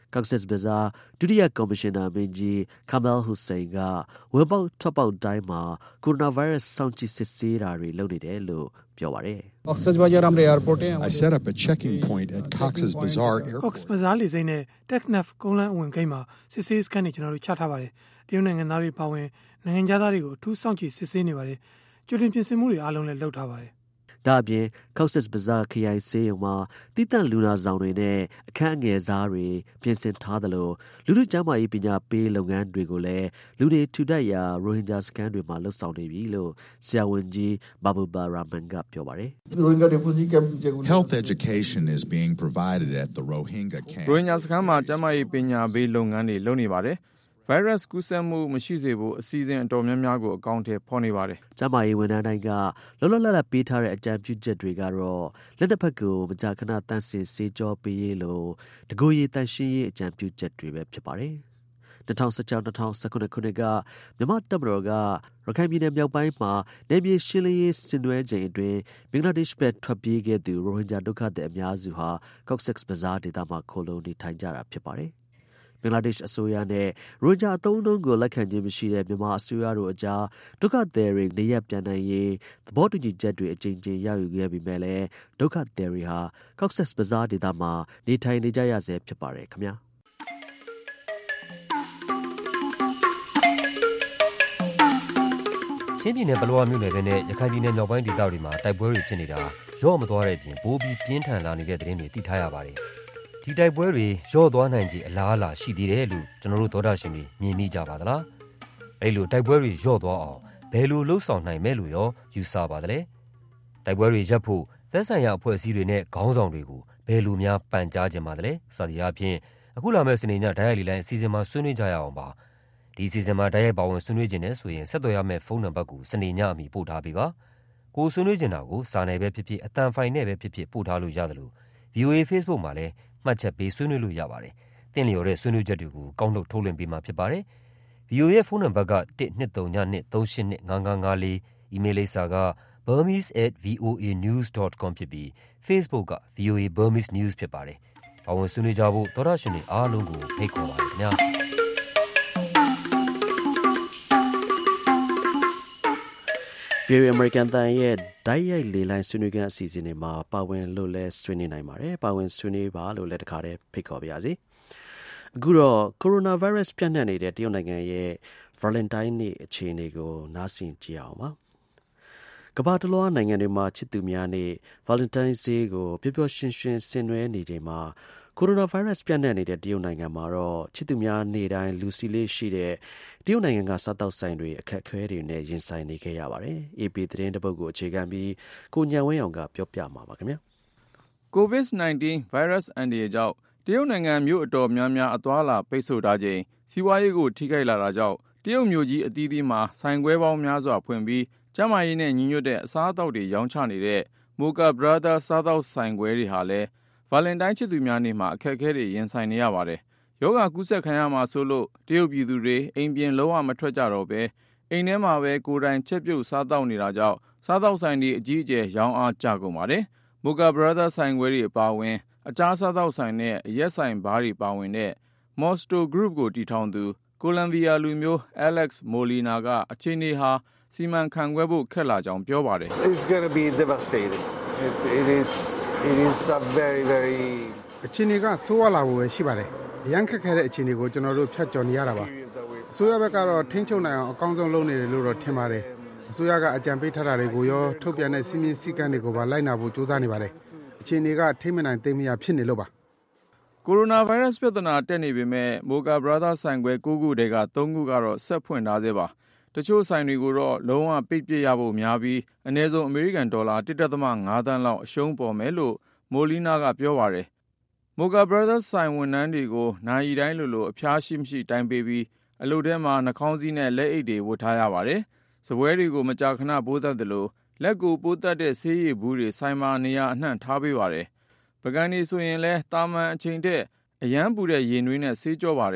Cox's Bazar ဒုတိယကော်မရှင်နာမင်းကြီး Kamal Hussein ကဝင်ပေါက်ထွက်ပေါက်တိုင်းမှာကိုရိုနာဗိုင်းရပ်စ်စောင့်ကြည့်စစ်ဆေးတာတွေလုပ်နေတယ်လို့ပြောပါတယ် I set up a checking point at Cox's Bazar airport. Cox Bazar လေဆိပ်နဲ့ Technaf ကုန်းလမ်းအဝင်ဂိတ်မှာစစ်ဆေးစကန်တွေကျွန်တော်တို့ချထားပါတယ်တရုတ်နိုင်ငံသားတွေပါဝင်နိုင်ငံသားတွေကိုအထူးစောင့်ကြည့်စစ်ဆေးနေပါတယ်ကြိုတင်ပြင်ဆင်မှုတွေအားလုံးလည်းလုပ်ထားပါတယ်ဒါအပြင် Cox's Bazar ခရိုင်ဆေးရုံမှာတိတန့်လူနာဆောင်တွေနဲ့အခန်းအငယ်စားတွေပြင်ဆင်ထားသလိုလူထုကျန်းမာရေးပညာပေးလုပ်ငန်းတွေကိုလည်းလူတွေထူထပ်ရာရိုဟင်ဂျာစခန်းတွေမှာလှုပ်ဆောင်နေပြီလို့ဆရာဝန်ကြီး Mahbubur Rahman ကပြောပါတယ် Health education is being provided at the Rohingya camp. ရိုဟင်ဂျာစခန်းမှာကျန်းမာရေးပညာပေးလုပ်ငန်းတွေလုပ်နေပါတယ်ဗိုင်းရပ်စ်ကူးစက်မှုမရှိစေဖို့အစီအစဉ်အတော်များများကိုအကောင့်ထဲဖော်နေပါတယ်ကျန်းမာရေးဝန်ထမ်းတိုင်းကလောလောလတ်လတ်ပေးထားတဲ့အကြံပြုချက်တွေကတော့လက်တစ်ဖက်ကိုမကြာခဏတန့်စင်စေကြောပေးရေးလို့တကူရေးတန့်ရှင်းရေးအကြံပြုချက်တွေပဲဖြစ်ပါတယ်2016-2019 ခုနှစ်ကမြန်မာတပ်မတော်ကရခိုင်ပြည်နယ်မြောက်ပိုင်းမှာနယ်မြေရှင်းလင်းရေးဆင်နွှဲချိန်အတွင်းဘင်္ဂလားဒေ့ရှ်ဘက်ထွက်ပြေးခဲ့သူရိုဟင်ဂျာဒုက္ခသည်အများစုဟာ Cox's Bazar ဒေသမှာခိုလှုံနေထိုင်ကြတာဖြစ်ပါတယ်ဘင်္ဂလားဒေ့ရှ်အစိုးရနဲ့ရိုဟင်ဂျာအသုံးအနှုန်းကိုလက်ခံခြင်းမရှိတဲ့မြန်မာအစိုးရတို့အကြားဒုက္ခသည်တွေနေရပ်ပြန်နိုင်ရေးသဘောတူညီချက်တွေအကြိမ်ကြိမ်ရယူခဲ့ပြီးမဲ့လည်းဒုက္ခသည်တွေဟာ Cox's Bazar ဒေသမှာနေထိုင်နေကြရဆဲဖြစ်ပါတယ်ခင်ဗျာချင်းပြည်နယ်ပလောဝမြို့နယ်ဘက်နဲ့ရခိုင်ပြည်နယ်မြောက်ပိုင်းဒေသတွေမှာတိုက်ပွဲတွေဖြစ်နေတာရော့မသွားတဲ့အပြင်ပိုးပြီးပြင်းထန်လာနေတဲ့သတင်းတွေသိထားရပါတယ်ဒီတိုက်ပွဲတွေရော့သွားနိုင်ခြေအလားအလာရှိသေးတယ်လို့ကျွန်တော်တို့သောတာရှင်တွေမြင်မိကြပါသလားအဲ့လိုတိုက်ပွဲတွေရော့သွားအောင်ဘယ်လိုလှုပ်ဆောင်နိုင်မယ်လို့ရောယူဆပါသလဲတိုက်ပွဲတွေရပ်ဖို့သက်ဆိုင်ရာအဖွဲ့အစည်းတွေနဲ့ခေါင်းဆောင်တွေကိုဘယ်လိုများပန်ကြားကြပါသလဲစသည်အားဖြင့်အခုလာမယ့်စနေညဓာတ်ရိုက်လီလိုင်းအစီအစဉ်မှာဆွေးနွေးကြရအောင်ပါဒီအစီအစဉ်မှာဓာတ်ရိုက်ပါဝင်ဆွေးနွေးခြင်းနဲ့ဆိုရင်ဆက်သွယ်ရမယ့်ဖုန်းနံပါတ်ကိုစနေညအမီပို့ထားပေးပါကိုဆွေးနွေးခြင်းတာကိုစာနယ်ပဲဖြစ်ဖြစ်အတန်ဖိုင်နဲ့ပဲဖြစ်ဖြစ်ပို့ထားလို့ရတယ်လို့ VOA Facebook မှာလည်းမှတ်ချက်ပေးဆွေးနွေးလို့ရပါတယ်။တင်လျော်တဲ့ဆွေးနွေးချက်တွေကိုကောက်နှုတ်ထုတ်လွှင့်ပေးမှာဖြစ်ပါတယ်။ VOA ရဲ့ဖုန်းနံပါတ်က12393855554 email လိပ်စာက burmese@voanews.com ဖြစ်ပြီး Facebook က VOA Burmese News ဖြစ်ပါတယ်။ပါဝင်ဆွေးနွေးကြဖို့သောတာရှင်တွေအားလုံးကိုဖိတ်ခေါ်ပါတယ်ခင်ဗျာ။ VOA American တန်ရဲ့ဓာတ်ရိုက်လေလိုင်းဆွေးနွေးခန်းအစီအစဉ်တွေမှာပါဝင်လို့လဲဆွေးနွေးနိုင်ပါတယ်။ပါဝင်ဆွေးနွေးပါလို့လည်းတခါတည်းဖိတ်ခေါ်ပါရစေ။အခုတော့ကိုရိုနာဗိုင်းရပ်စ်ပြန့်နှံ့နေတဲ့တရုတ်နိုင်ငံရဲ့ Valentine နေ့အခြေအနေကိုနားဆင်ကြည့်အောင်ပါ။ကမ္ဘာတလွှားနိုင်ငံတွေမှာချစ်သူများနေ့ Valentine's Day ကိုပျော်ပျော်ရွှင်ရွှင်ဆင်နွှဲနေချိန်မှာကိုရိုနာဗိုင်းရပ်စ်ပြန့်နှံ့နေတဲ့တရုတ်နိုင်ငံမှာတော့ချစ်သူများနေ့တိုင်းလူစီလေးရှိတဲ့တရုတ်နိုင်ငံကစားတောက်ဆိုင်တွေအခက်အခဲတွေနဲ့ရင်ဆိုင်နေခဲ့ရပါတယ်။ AP သတင်းတစ်ပုဒ်ကိုအခြေခံပြီးကိုညံဝင်းအောင်ကပြောပြမှာပါခင်ဗျာ။ COVID-19 virus အန္တရာယ်ကြောင့်တရုတ်နိုင်ငံမြို့အတော်များများအသွားအလာပိတ်ဆို့ထားချိန်စီးပွားရေးကိုထိခိုက်လာတာကြောင့်တရုတ်မြို့ကြီးအသီးသီးမှာဆိုင်ခွဲပေါင်းများစွာဖွင့်ပြီးကျန်းမာရေးနဲ့ညီညွတ်တဲ့အစားအသောက်တွေရောင်းချနေတဲ့ Mocha Brothers စားသောက်ဆိုင်ခွဲတွေဟာလည်းValentine ချစ်သူများနေ့မှာအခက်အခဲတွေရင်ဆိုင်နေရပါတယ်။ယောဂကူးစက်ခံရမှာဆိုလို့တရုတ်ပြည်သူတွေအိမ်ပြင်လုံးဝမထွက်ကြတော့ပဲအိမ်ထဲမှာပဲကိုယ်တိုင်ချက်ပြုတ်စားသောက်နေတာကြောင့်စားသောက်ဆိုင်တွေအကြီးအကျယ်ရောင်းအားကျကုန်ပါတယ်။ Mocha Brothers ဆိုင်ခွဲတွေအပါအဝင်အခြားစားသောက်ဆိုင်နဲ့အရက်ဆိုင်ဘားတွေပါဝင်တဲ့ Mosto Group ကိုတည်ထောင်သူကိုလံဘီယာလူမျိုး Alex Molina ကအခြေအနေဟာစီမံခန့်ခွဲဖို့ခက်လာကြောင်းပြောပါတယ်။ It's going to be devastating. It is a very very အခြေအနေကဆိုးဝါးလာဖို့ပဲရှိပါတယ်။ရန်ခက်ခဲတဲ့အခြေအနေကိုကျွန်တော်တို့ဖြတ်ကျော်နေရတာပါ။အစိုးရဘက်ကတော့ထိန်းချုပ်နိုင်အောင်အကောင်းဆုံးလုပ်နေတယ်လို့တော့ထင်ပါတယ်။အစိုးရကအကြံပေးထားတာတွေကိုရောထုတ်ပြန်တဲ့စီမင်းစည်းကမ်းတွေကိုပါလိုက်နာဖို့ကြိုးစားနေပါတယ်။အခြေအနေကထိမနိုင်သိမရဖြစ်နေလို့ပါ။ကိုရိုနာဗိုင်းရပ်စ်ပြဿနာတက်နေပေမဲ့ Mocha Brothers ဆိုင်ခွဲ9ခုတည်းက3ခုကတော့ဆက်ဖွင့်ထားသေးပါ။တချို့ဆိုင်တွေကိုတော့လုံးဝပိတ်ပစ်ရဖို့များပြီးအနည်းဆုံးအမေရိကန်ဒေါ်လာ 1.5 သန်းလောက်အရှုံးပေါ်မယ်လို့မိုလီနာကပြောပါတယ်။ Mocha Brothers ဆိုင်ဝန်ထမ်းတွေကိုနိုင်ရီတိုင်းလိုအဖျားရှိမရှိတိုင်ပေးပြီးအလုပ်ထဲမှာနှာခေါင်းစည်းနဲ့လက်အိတ်တွေဝတ်ထားရပါတယ်။စပွဲတွေကိုမကြာခဏပိုးတတ်တယ်လို့လက်ကိုပိုးတတ်တဲ့ဆေးရည်ဘူးတွေဆိုင်မှာနေရာအနှံ့ထားပေးပါတယ်။ ပကံနေဆိုရင်လဲတာမန်အချိန်ထက်အရန်ပူတဲ့ရေနွေးနဲ့ဆေးကြောပါတယ်။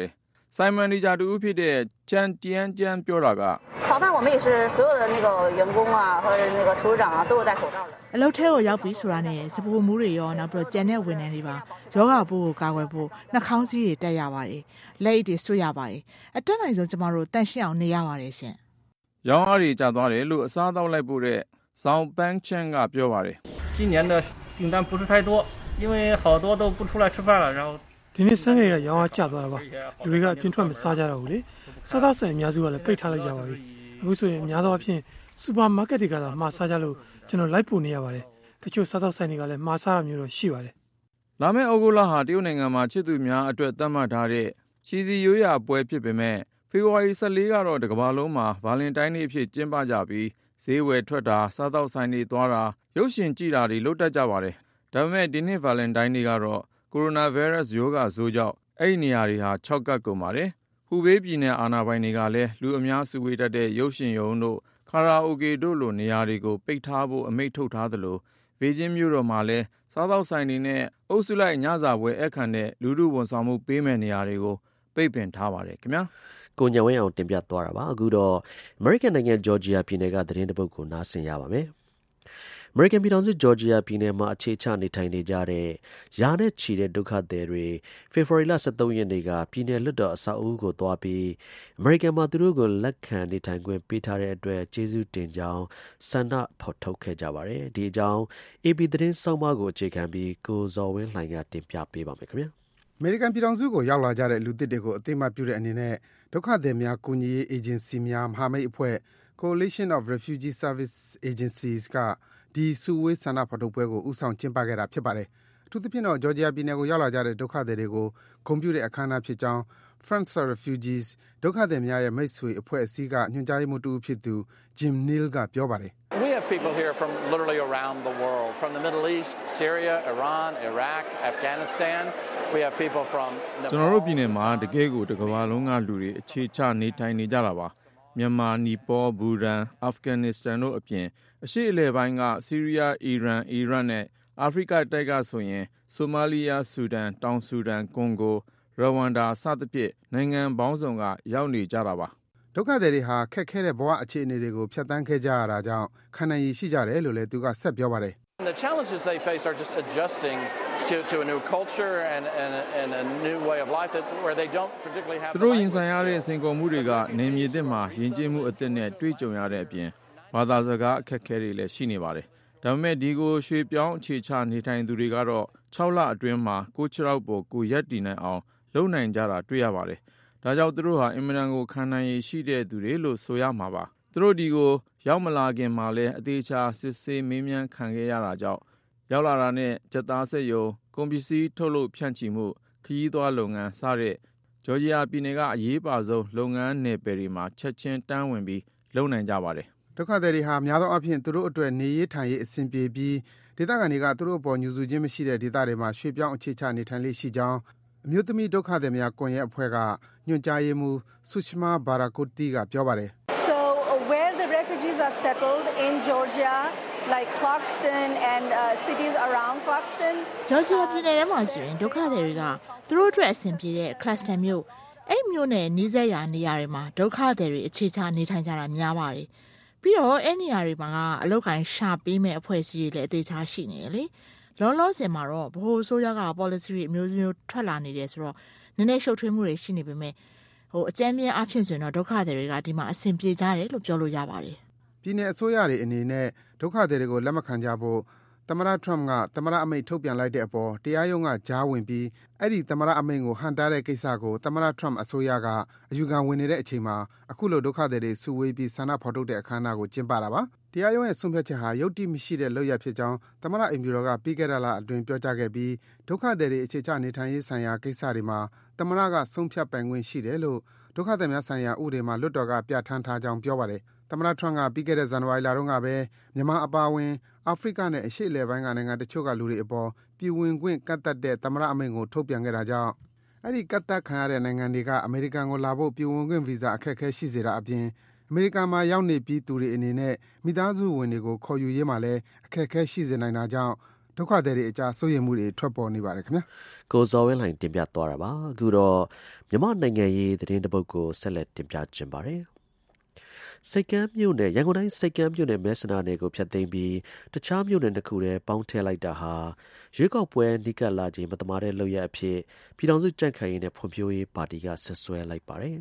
ဆိုင်မန်နေဂျာတူဖြစ်တဲ့ချန်တီယန်ကျန်ပြောတာက早饭我们也是所有的那个员工啊和那个厨师长啊都有戴口罩的အလုပ်ထဲကိုရောက်ပြီဆိုတာနဲ့စပူမူးတွေရောနောက်ပြီးတော့ကျန်တဲ့ဝန်ထမ်းတွေပါယောဂပိုးကိုကာကွယ်ဖို့နှာခေါင်းစည်းတွေတက်ရပါတယ်လက်အိတ်တွေဆွရပါတယ်အတက်နိုင်ဆုံးကျမတို့တန့်ရှင်းအောင်နေရပါတယ်ရှင်ရောင်းအားတွေကျသွားတယ်လို့အစားတောက်လိုက်ဖို့တဲ့ဇောင်ပန်းချန်ကပြောပါတယ်今年的订单不是太多因为好多都不出来吃饭了然后ဒီနေ့ဆန်းကလေးကရောင်းအားကျသွားတာပါလူတွေကအပြင်ထွက်မစားကြတော့ဘူးလေစားသောက်ဆိုင်အများစုကလည်းပိတ်ထားလိုက်ကြပါပြီအခုဆိုရင်အများသောအားဖြင့်စူပါမားကတ်တွေကသာမှာစားကြလို့ကျွန်တော်လိုက်ပို့နေရပါတယ်တချို့စားသောက်ဆိုင်တွေကလည်းမှာစားရမျိုးတော့ရှိပါတယ်လာမယ့်ဩဂုတ်လဟာတရုတ်နိုင်ငံမှာချစ်သူများအတွက်သတ်မှတ်ထားတဲ့ချီစီရိုးရာပွဲဖြစ်ပေမဲ့ဖေဖော်ဝါရီ14ကတော့တကမ္ဘာလုံးမှာဗာလင်တိုင်းနေ့အဖြစ်ကျင်းပကြပြီးဈေးဝယ်ထွက်တာစားသောက်ဆိုင်တွေသွားတာရုပ်ရှင်ကြည့်တာတွေလုပ်တတ်ကြပါတယ်ဒါပေမဲ့ဒီနှစ်ဗာလင်တိုင်းနေ့ကတော့ကိုရိုနာဗိုင်းရပ်စ်ရောဂါဆိုးကြောင့်အဲ့ဒီနေရာတွေဟာ6ကပ်ကုန်ပါတယ်ဟူဘေးပြည်နယ်အာဏာပိုင်တွေကလည်းလူအများစုဝေးတတ်တဲ့ရုပ်ရှင်ရုံတို့ကာရာအိုကေတို့လိုနေရာတွေကိုပိတ်ထားဖို့အမိန့်ထုတ်ထားသလိုဘေကျင်းမြို့တော်မှာလည်းစားသောက်ဆိုင်တွေနဲ့အုပ်စုလိုက်ညစာပွဲအခမ်းတဲ့လူထုဝန်ဆောင်မှုပေးမဲ့နေရာတွေကိုပိတ်ပင်ထားပါတယ်ခင်ဗျာကိုညဝင်းအောင်တင်ပြသွားတာပါအခုတော့ American နိုင်ငံ Georgia ပြည်နယ်ကသတင်းတစ်ပုဒ်ကိုနားဆင်ရပါမယ်American ပြည်ထောင်စု Georgia ပြည်နယ်မှာအခြေချနေထိုင်နေကြတဲ့ရာနဲ့ချီတဲ့ဒုက္ခသည်တွေဖေဖော်ဝါရီလ23ရက်နေ့ကပြည်နယ်လွှတ်တော်အဆောက်အဦကိုသွားပြီး American မှာသူတို့ကိုလက်ခံနေထိုင်ခွင့်ပေးထားတဲ့အတွက်ကျေးဇူးတင်ကြောင်းဆန္ဒဖော်ထုတ်ခဲ့ကြပါတယ်ဒီအကြောင်း AP သတင်းဆောင်းပါးကိုအခြေခံပြီးကိုဇော်ဝင်းလှိုင်ကတင်ပြပေးပါမယ်ခင်ဗျာအမေရိကန်ပြည်ထောင်စုကိုရောက်လာကြတဲ့လူသစ်တွေကိုအသိအမှတ်ပြုတဲ့အနေနဲ့ဒုက္ခသည်များကူညီရေးအေဂျင်စီများမဟာမိတ်အဖွဲ့ Coalition of Refugee Service Agencies ကဒီစုဝေးဆန္ဒဖော်ထုတ်ပွဲကိုဥဆောင်ကျင်းပခဲ့တာဖြစ်ပါတယ်။အထူးသဖြင့်တော့ Georgia ပြည်နယ်ကိုရောက်လာကြတဲ့ဒုက္ခသည်တွေကိုဂုဏ်ပြုတဲ့အခမ်းအနားဖြစ်ကြောင်း Friends of Refugees ဒုက္ခသည်များရဲ့မိတ်ဆွေအဖွဲ့အစည်းကညွှန်ကြားရေးမှူးတူဖြစ်သူ Jim Neal ကပြောပါတယ် We have people here from literally around the world, from the Middle East, Syria, Iran, Iraq, Afghanistan. We have people from Nepal. ကျွန်တော်တို့ပြည်နယ်မှာတကယ်ကိုတကမ္ဘာလုံးကလူတွေအခြေချနေထိုင်နေကြတာပါ။မြန်မာ၊နီပေါ၊ဘူတန်၊အာဖဂန်နစ္စတန်တို့အပြင်အရှေ့အလယ်ပိုင်းကဆီးရီးယား၊အီရန်၊အီရတ်နဲ့အာဖရိကတိုက်ကဆိုရင်ဆိုမာလီယာ၊ဆူဒန်၊တောင်ဆူဒန်၊ကွန်ဂို၊ရဝမ်ဒါစသဖြင့်နိုင်ငံပေါင်းစုံကရောက်နေကြတာပါဒုက္ခသည်တွေဟာခက်ခဲတဲ့ဘဝအခြေအနေတွေကိုဖြတ်သန်းခဲ့ကြရတာကြောင့်ခံနိုင်ရည်ရှိကြတယ်လို့လည်းသူကဆက်ပြောပါတယ် The challenges they face are just adjusting to a new culture and a new way of life where they don't particularly have သူတို့ရင်ဆိုင်ရတဲ့စိန်ခေါ်မှုတွေကနေမြေသစ်မှာယဉ်ကျေးမှုအသစ်နဲ့တွေ့ကြုံရတဲ့အပြင်ဘာသာစကားအခက်အခဲတွေလည်းရှိနေပါတယ်။ဒါပေမဲ့ဒီကိုရွှေ့ပြောင်းအခြေချနေထိုင်သူတွေကတော့6လအတွင်းမှာကိုချရောက်ပေါ်ကိုရက်တည်နိုင်အောင်လုပ်နိုင်ကြတာတွေ့ရပါတယ်။ဒါကြောင့်သူတို့ဟာအင်မတန်ကိုခံနိုင်ရည်ရှိတဲ့သူတွေလို့ဆိုရမှာပါ။သူတို့ဒီကိုရောက်မလာခင်မှာလည်းအသေးချာစစ်ဆေးမေးမြန်းခံခဲ့ရတာကြောင့်ရောက်လာတာနဲ့စက်သားစက်ရုံကုန်ပစ္စည်းထုတ်လုပ်ဖြန့်ချီမှုခရီးသွားလုပ်ငန်းစတဲ့ဂျော်ဂျီယာပြည်နယ်ကအရေးပါဆုံးလုပ်ငန်းနယ်ပယ်တွေမှာချက်ချင်းတန်းဝင်ပြီးလုပ်နိုင်ကြပါတယ်ဒုက္ခသည်တွေဟာများသောအားဖြင့်သူတို့အတွက်နေရေးထိုင်ရေးအဆင်ပြေပြီးဒေသခံတွေကသူတို့အပေါ်ညှဉ်းဆဲခြင်းမရှိတဲ့ဒေသတွေမှာရွှေ့ပြောင်းအခြေချနေထိုင်လေ့ရှိကြောင်းအမျိုးသမီးဒုက္ခသည်များကွန်ရက်အဖွဲ့ကညွှန်ကြားရေးမှူးဆူရှမာဘာရာကိုတီကပြောပါတယ် So where the refugees are settled in Georgia like Clarkston and cities around Clarkston Georgia ပြည်နယ်မှာဆိုရင်ဒုက္ခသည်တွေကသူတို့အတွက်အဆင်ပြေတဲ့ Clarkston မြို့အဲ့မြို့နယ်နီးစပ်ရာနေရာတွေမှာဒုက္ခသည်တွေအခြေချနေထိုင်ကြတာများပါတယ်ပြီးတော့အဲ့နေရာတွေမှာအလုပ်ကိုင်းရှာပေးမဲ့အဖွဲ့အစည်းတွေလည်းအသေးချာရှိနေတယ်လေလောလောဆယ်မှာတော့ဗဟိုအစိုးရက policy တွေအမျိုးမျိုးထွက်လာနေတယ်ဆိုတော့နည်းနည်းရှုပ်ထွေးမှုတွေရှိနေပေမဲ့အကြမ်းမြင့်အဖြစ်ဆိုရင်တော့ဒုက္ခသည်တွေကဒီမှာအဆင်ပြေကြတယ်လို့ပြောလို့ရပါတယ်ပြည်내အစိုးရတွေအနေနဲ့ဒုက္ခသည်တွေကိုလက်မခံကြဖို့သမ္မတထရမ့်ကသမ္မတအမိန့်ထုတ်ပြန်လိုက်တဲ့အပေါ်တရားရုံးကကြားဝင်ပြီးအဲ့ဒီသမ္မတအမိန့်ကိုဟန်တားတဲ့ကိစ္စကိုသမ္မတထရမ့်အစိုးရကအယူခံဝင်နေတဲ့အချိန်မှာအခုလိုဒုက္ခသည်တွေစုဝေးပြီးဆန္ဒဖော်ထုတ်တဲ့အခမ်းအနားကိုကျင်းပတာပါတရားရုံးရဲ့ဆုံးဖြတ်ချက်ဟာယုတ်တိမရှိတဲ့လုပ်ရဖြစ်ကြောင်းသမ္မတအိမ်ဖြူတော်ကပြီးခဲ့တဲ့လအတွင်းပြောကြားခဲ့ပြီးဒုက္ခသည်တွေအခြေချနေထိုင်ရေးဆိုင်ရာကိစ္စတွေမှာသမ္မတကဆုံးဖြတ်ပိုင်ခွင့်ရှိတယ်လို့ဒုက္ခသည်များဆိုင်ရာဥပဒေမှာလွှတ်တော်ကပြဋ္ဌာန်းထားကြောင်းပြောပါတယ်သမ္မတထရမ့်ကပြီးခဲ့တဲ့ဇန်နဝါရီလတုန်းကပဲမြန်မာအပါအဝင်အာဖရိကနဲ့အရှေ့အလယ်ပိုင်းကနိုင်ငံတချို့ကလူတွေအပေါ်ပြည်ဝင်ခွင့်ကန့်သတ်တဲ့သမ္မတအမိန့်ကိုထုတ်ပြန်ခဲ့တာကြောင့်အဲ့ဒီကန့်သတ်ခံရတဲ့နိုင်ငံတွေကအမေရိကန်ကိုလာဖို့ပြည်ဝင်ခွင့်ဗီဇာအခက်အခဲရှိစေတာအပြင်အမေရိကန်မှာရောက်နေပြီးသူတွေအနေနဲ့မိသားစုဝင်တွေကိုခေါ်ယူရေးမှာလည်းအခက်အခဲရှိစေနိုင်တာကြောင့်ဒုက္ခသည်တွေအကြားစိုးရိမ်မှုတွေထွက်ပေါ်နေပါတယ်ခင်ဗျာကိုဇော်ဝင်းလှိုင်တင်ပြသွားတာပါအခုတော့မြန်မာနိုင်ငံရေးသတင်းတစ်ပုဒ်ကိုဆက်လက်တင်ပြခြင်းပါတယ်စိတ်ကမ်းမြို့နယ်ရန်ကုန်တိုင်းစိတ်ကမ်းမြို့နယ်မဲဆန္ဒနယ်ကိုဖျက်သိမ်းပြီးတခြားမြို့နယ်တစ်ခုတည်းပေါင်းထည့်လိုက်တာဟာရွေးကောက်ပွဲနီးကပ်လာခြင်းမတမာတဲ့လုပ်ရအဖြစ်ပြည်ထောင်စုကြံ့ခိုင်ရေးနဲ့ဖွံ့ဖြိုးရေးပါတီကဆက်စွဲလိုက်ပါတယ်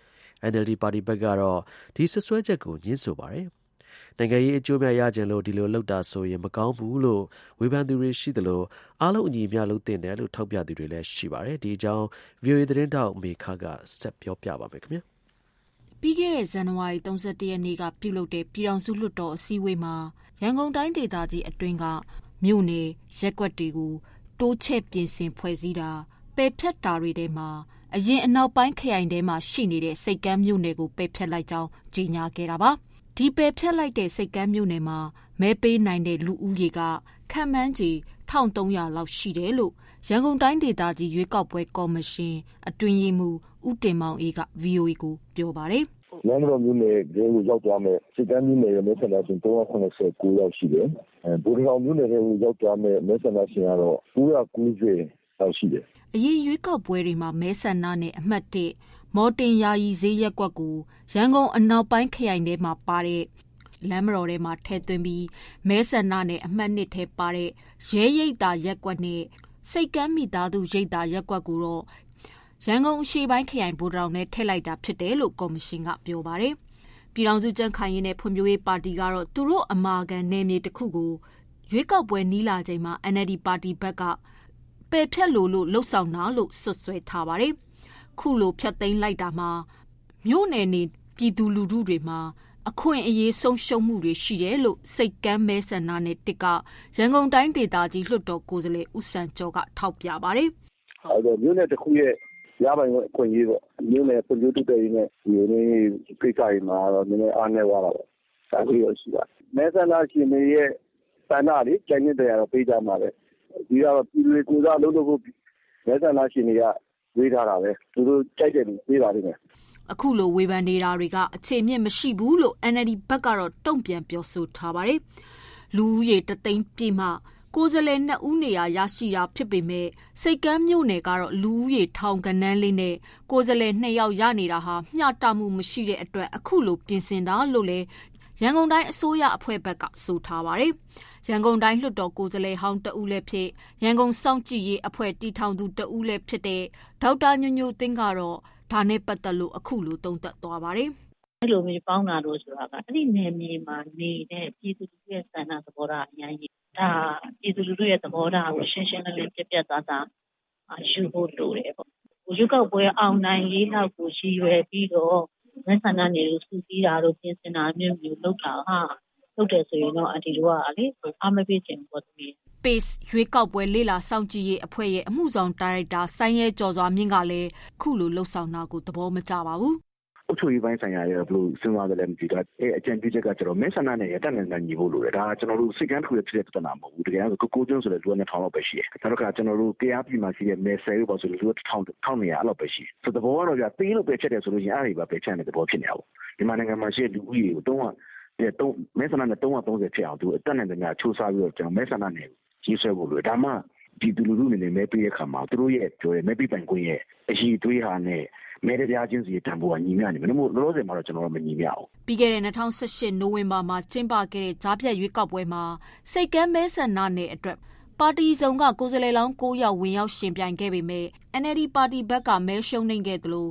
NLD ပါတီဘက်ကတော့ဒီဆက်စွဲချက်ကိုညှင်းဆိုပါတယ်နိုင်ငံရေးအကျိုးများရခြင်းလို့ဒီလိုလုပ်တာဆိုရင်မကောင်းဘူးလို့ဝေဖန်သူတွေရှိသလိုအားလုံးအညီအမျှလုပ်သင့်တယ်လို့ထောက်ပြသူတွေလည်းရှိပါတယ်ဒီအကြောင်း VOA သတင်းတောက်မေခကဆက်ပြောပြပါမယ်ခင်ဗျာပြီးခဲ့တဲ့ဇန်နဝါရီ31ရက်နေ့ကပြုလုပ်တဲ့ပြည်ထောင်စုလွှတ်တော်အစည်းအဝေးမှာရန်ကုန်တိုင်းဒေသကြီးအတွင်းကမြို့နယ်ရက်ကွက်တွေကိုတိုးချဲ့ပြင်ဆင်ဖွဲ့စည်းတာပယ်ဖျက်တာတွေထဲမှာအရင်အနောက်ပိုင်းခရိုင်ထဲမှာရှိနေတဲ့စိတ်ကမ်းမြို့နယ်ကိုပယ်ဖျက်လိုက်ကြောင်းကြေညာခဲ့တာပါဒီပယ်ဖျက်လိုက်တဲ့စိတ်ကမ်းမြို့နယ်မှာမဲပေးနိုင်တဲ့လူဦးရေကခန့်မှန်းခြေ1300လောက်ရှိတယ်လို့ရန်ကုန်တိုင်းဒေသကြီးရွေးကောက်ပွဲကော်မရှင်အတွင်းရေးမှူးဦးတင်မောင်အေးက VOA ကိုပြောပါတယ်။လမ်းတော်မြို့နယ်ကိုရောက်သွားမယ်စိတ်ကမ်းမြို့နယ်ရဲ့မဲဆန္ဒရှင်389ရောက်ရှိတယ်။ဘူရီကောင်မြို့နယ်ကိုရောက်သွားမယ်မဲဆန္ဒရှင်ကတော့990လောက်ရှိတယ်။အရင်ရွေးကောက်ပွဲတွေမှာမဲဆန္ဒနယ်အမှတ်1မော်တင်ယာယီဈေးရက်ကွက်ကိုရန်ကုန်အနောက်ပိုင်းခရိုင်ထဲမှာပါတဲ့လမ်းမတော်ထဲမှာထည့်သွင်းပြီးမဲဆန္ဒနယ်အမှတ်2ထဲပါတဲ့ရဲရိပ်သာရက်ကွက်နဲ့စိတ်ကမ်းမိသားစုရိပ်သာရက်ကွက်ကိုတော့ရန်ကုန်အရှေ့ပိုင်းခရိုင်ဗိုလ်တောင်နဲ့ထည့်လိုက်တာဖြစ်တယ်လို့ကော်မရှင်ကပြောပါတယ်။ပြည်ထောင်စုကြံ့ခိုင်ရေးနဲ့ဖွံ့ဖြိုးရေးပါတီကတော့သူတို့အမာခံနယ်မြေတစ်ခုကိုရွေးကောက်ပွဲနီးလာချိန်မှာ NLD ပါတီဘက်ကပယ်ဖျက်လို့လှုပ်ဆောင်တာလို့ဆွဆွဲထားပါတယ်။ခုလိုဖျက်သိမ်းလိုက်တာမှာမြို့နယ်နေပြည်သူလူထုတွေမှာအခွင့်အရေးဆုံးရှုံးမှုတွေရှိတယ်လို့စိတ်ကမ်းမဲဆန္ဒနယ်တစ်ကရန်ကုန်တိုင်းဒေသကြီးလွှတ်တော်ကိုယ်စားလှယ်ဦးစံကျော်ကထောက်ပြပါတယ်။အဲ့တော့မြို့နယ်တစ်ခုရဲ့ရပိုင်အခွင့်အရေးပေါ့မြို့နယ်ဖွံ့ဖြိုးတိုးတက်ရေးနဲ့ဒီနေ့ကိစ္စတွေမှာတော့နည်းနည်းအားနည်းသွားတာပေါ့။ဒါလေးရရှိတာ။မဲဆန္ဒရှင်တွေရဲ့ဆန္ဒလေးကြိုင်နေတယ်တော့ပေးကြမှာပဲ။ဒီကတော့ပြည်သူတွေကိုယ်စားလုပ်ဖို့မဲဆန္ဒရှင်တွေကဝေးထားတာပဲသူတို့ကြိုက်တယ်လို့ပေးပါလိမ့်မယ်အခုလိုဝေဖန်နေတာတွေကအခြေမြင့်မရှိဘူးလို့ NLD ဘက်ကတော့တုံ့ပြန်ပြောဆိုထားပါတယ်လူဦးရေတသိန်းပြည့်မှကိုယ်စားလှယ်2ဦးနေရာရရှိတာဖြစ်ပေမဲ့စိတ်ကမ်းမြို့နယ်ကတော့လူဦးရေထောင်ကနန်းလေးနဲ့ကိုယ်စားလှယ်2ယောက်ရနေတာဟာမျှတမှုမရှိတဲ့အတွက်အခုလိုပြင်ဆင်တာလို့လေရန်ကုန်တိုင်းအစိုးရအဖွဲ့ဘက်ကဆိုထားပါတယ်ရန်ကုန်တိုင်းလွှတ်တော်ကိုယ်စားလှယ်ဟောင်းတဦးလည်းဖြစ်ရန်ကုန်စောင့်ကြည့်ရေးအဖွဲ့တည်ထောင်သူတဦးလည်းဖြစ်တဲ့ဒေါက်တာညိုညိုသိန်းကတော့ဒါနဲ့ပတ်သက်လို့အခုလိုသုံးသပ်သွားပါတယ်အဲ့လိုမျိုးပေါင်းတာလို့ဆိုတာကအဲ့ဒီနယ်မြေမှာနေတဲ့ပြည်သူလူထုရဲ့ဆန္ဒသဘောထားအများကြီးဒါပြည်သူလူထုရဲ့သဘောထားကိုရှင်းရှင်းလင်းလင်းပြပြသားသားယူဖို့လိုတယ်ပေါ့ရွေးကောက်ပွဲအောင်နိုင်ရေးနောက်ကိုရည်ရွယ်ပြီးတော့မဲဆန္ဒနယ်ကိုစုစည်းတာတို့ပြင်ဆင်တာမျိုးလုပ်တာဟာလုပ်တယ်ဆိုရင်တော့အတီတို့ကလေအားမပေးချင်ဘူးပေါ့သမီး Pace ရွေးကောက်ပွဲလေ့လာစောင့်ကြည့်ရေးအဖွဲ့ရဲ့အမှုဆောင်ဒါရိုက်တာဆိုင်းရဲကျော်စွာမြင့်ကလည်းခုလိုလှုပ်ဆောင်တာကိုသဘောမကျပါဘူးအုပ်ချုပ်ရေးပိုင်းဆိုင်ရာရဲ့ဘလို့စဉ်းစားတယ်လည်းမကြည့်တာအကြံပြုချက်ကကျွန်တော်မဲဆန္ဒနယ်ရတက်နေညီဖို့လိုတယ်ဒါကျွန်တော်တို့စိတ်ကမ်းတစ်ခုဖြစ်တဲ့ပြဿနာမဟုတ်ဘူးတကယ်ဆိုကိုကျွန်းဆိုတဲ့လူက2000လောက်ပဲရှိတယ်နောက်တစ်ခါကျွန်တော်တို့တရားပြည်မှာရှိတဲ့မဲဆယ်လို့ပေါ့ဆိုလူက1200အဲ့လောက်ပဲရှိတယ်ဆိုသဘောကတော့ပြသေးလို့ပဲချက်တယ်ဆိုလို့ရှိရင်အဲ့ဒီပါပဲချက်တဲ့သဘောဖြစ်နေတာပေါ့ဒီမှာနိုင်ငံမှာရှိတဲ့လူဦးရေကိုမဲဆန္ဒနယ်330ဖြစ်အောင်သူအတက်နဲ့တည်းကချိုးစားပြီးတော့ကျွန်တော်မဲဆန္ဒနယ်ကြီးဆွဲဖို့လိုဒါမှဒီလူလူတွေနဲ့မဲပေးရခါမှာသူတို့ရဲ့ပြောရဲမဲပေးပိုင်ခွင့်ရဲ့အရှိသွေးဟာနဲ့မဲတရားချင်းစီတန်ဖိုးကညီမျှနေမယ်လို့လောလောဆယ်မှာတော့ကျွန်တော်တို့မညီမျှဘူးပြီးခဲ့တဲ့2018နိုဝင်ဘာမှာကျင်းပခဲ့တဲ့ဂျားပြတ်ရွေးကောက်ပွဲမှာစိတ်ကမ်းမဲဆန္ဒနယ်အတွက်ပါတီစုံကကိုယ်စားလှယ်လောင်း9ယောက်ဝင်ရောက်ရှင်ပြိုင်ခဲ့ပေမဲ့ NLD ပါတီဘက်ကမဲရှုံးနေခဲ့သလို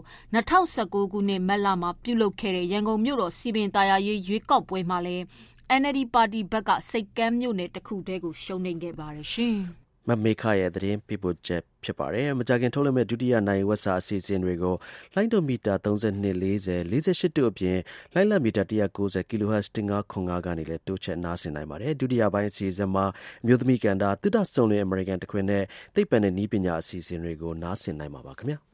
2019ခုနှစ်မတ်လမှာပြုလုပ်ခဲ့တဲ့ရန်ကုန်မြို့တော်စီပင်သာယာရေးရွေးကောက်ပွဲမှာလည်းNLD ပါတီဘက်ကစိတ်ကမ်းမြို့နယ်တစ်ခုတည်းကိုရှုံးနိမ့်ခဲ့ပါတယ်ရှင်မမေခရဲ့သတင်းပေးပို့ချက်ဖြစ်ပါတယ်။မကြာခင်ထုတ်လွှင့်မဲ့ဒုတိယနိုင်ဝက်စာအစီအစဉ်တွေကိုလိုင်းဒိုမီတာ3240 48တို့အပြင်လိုင်းလတ်မီတာ190 kHz 1505ကနေလည်းတိုးချက်နားဆင်နိုင်ပါတယ်။ဒုတိယပိုင်းအစီအစဉ်မှာအမျိုးသမီးကန်တာသုတဆုံလင်အမေရိကန်တခွင်နဲ့သိပ္ပံနဲ့နည်းပညာအစီအစဉ်တွေကိုနားဆင်နိုင်ပါပါခင်ဗျာ။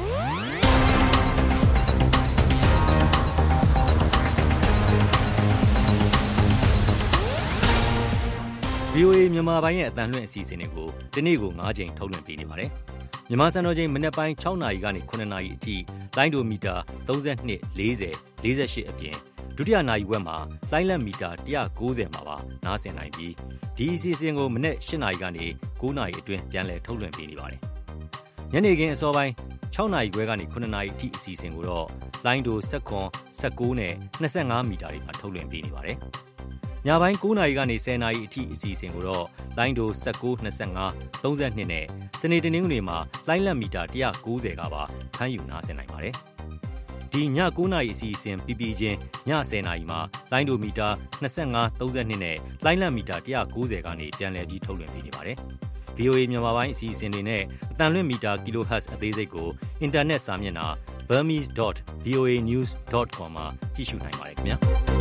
VOA မြန်မာပိုင်းရဲ့အတန်လွှင့်အစီအစဉ်တွေကိုဒီနေ့ကို9ကြိမ်ထုတ်လွှင့်ပေးနေပါတယ်။မြန်မာစံတော်ချိန်မနက်ပိုင်း6နာရီကနေ9နာရီအထိလိုင်းဒိုမီတာ32 40 48အပြင်ဒုတိယနာရီဝက်မှာလိုင်းလက်မီတာ190မှာပါနားဆင်နိုင်ပြီးဒီအစီအစဉ်ကိုမနေ့8နာရီကနေ9နာရီအတွင်းပြန်လည်ထုတ်လွှင့်ပေးနေပါတယ်ညနေခင်းအစောပိုင်း6နာရီခွဲကနေ9နာရီအထိအစီအစဉ်ကိုတော့လိုင်းဒို19နဲ့25မီတာတွေမှာထုတ်လွှင့်ပေးနေပါတယ်ညပိုင်း9နာရီကနေ10နာရီအထိအစီအစဉ်ကိုတော့လိုင်းဒို1925 32နဲ့စနေတနင်္ဂနွေမှာလိုင်းလက်မီတာ190ကပါဖမ်းယူနားဆင်နိုင်ပါတယ်ဒီည9နာရီအစီအစဉ်ပြီးချင်းည10နာရီမှာလိုင်းဒိုမီတာ25 32နဲ့လိုင်းလက်မီတာ190ကနေပြန်လည်ပြီးထုတ်လွှင့်ပေးနေပါတယ်VOA မြန်မာပိုင်းအစီအစဉ်တွေနဲ့အတန်လွင့်မီတာ kHz အသေးစိတ်ကိုအင်တာနက်စာမျက်နှာ burmese.voanews.com မှာကြည့်ရှုနိုင်ပါတယ်ခင်ဗျာ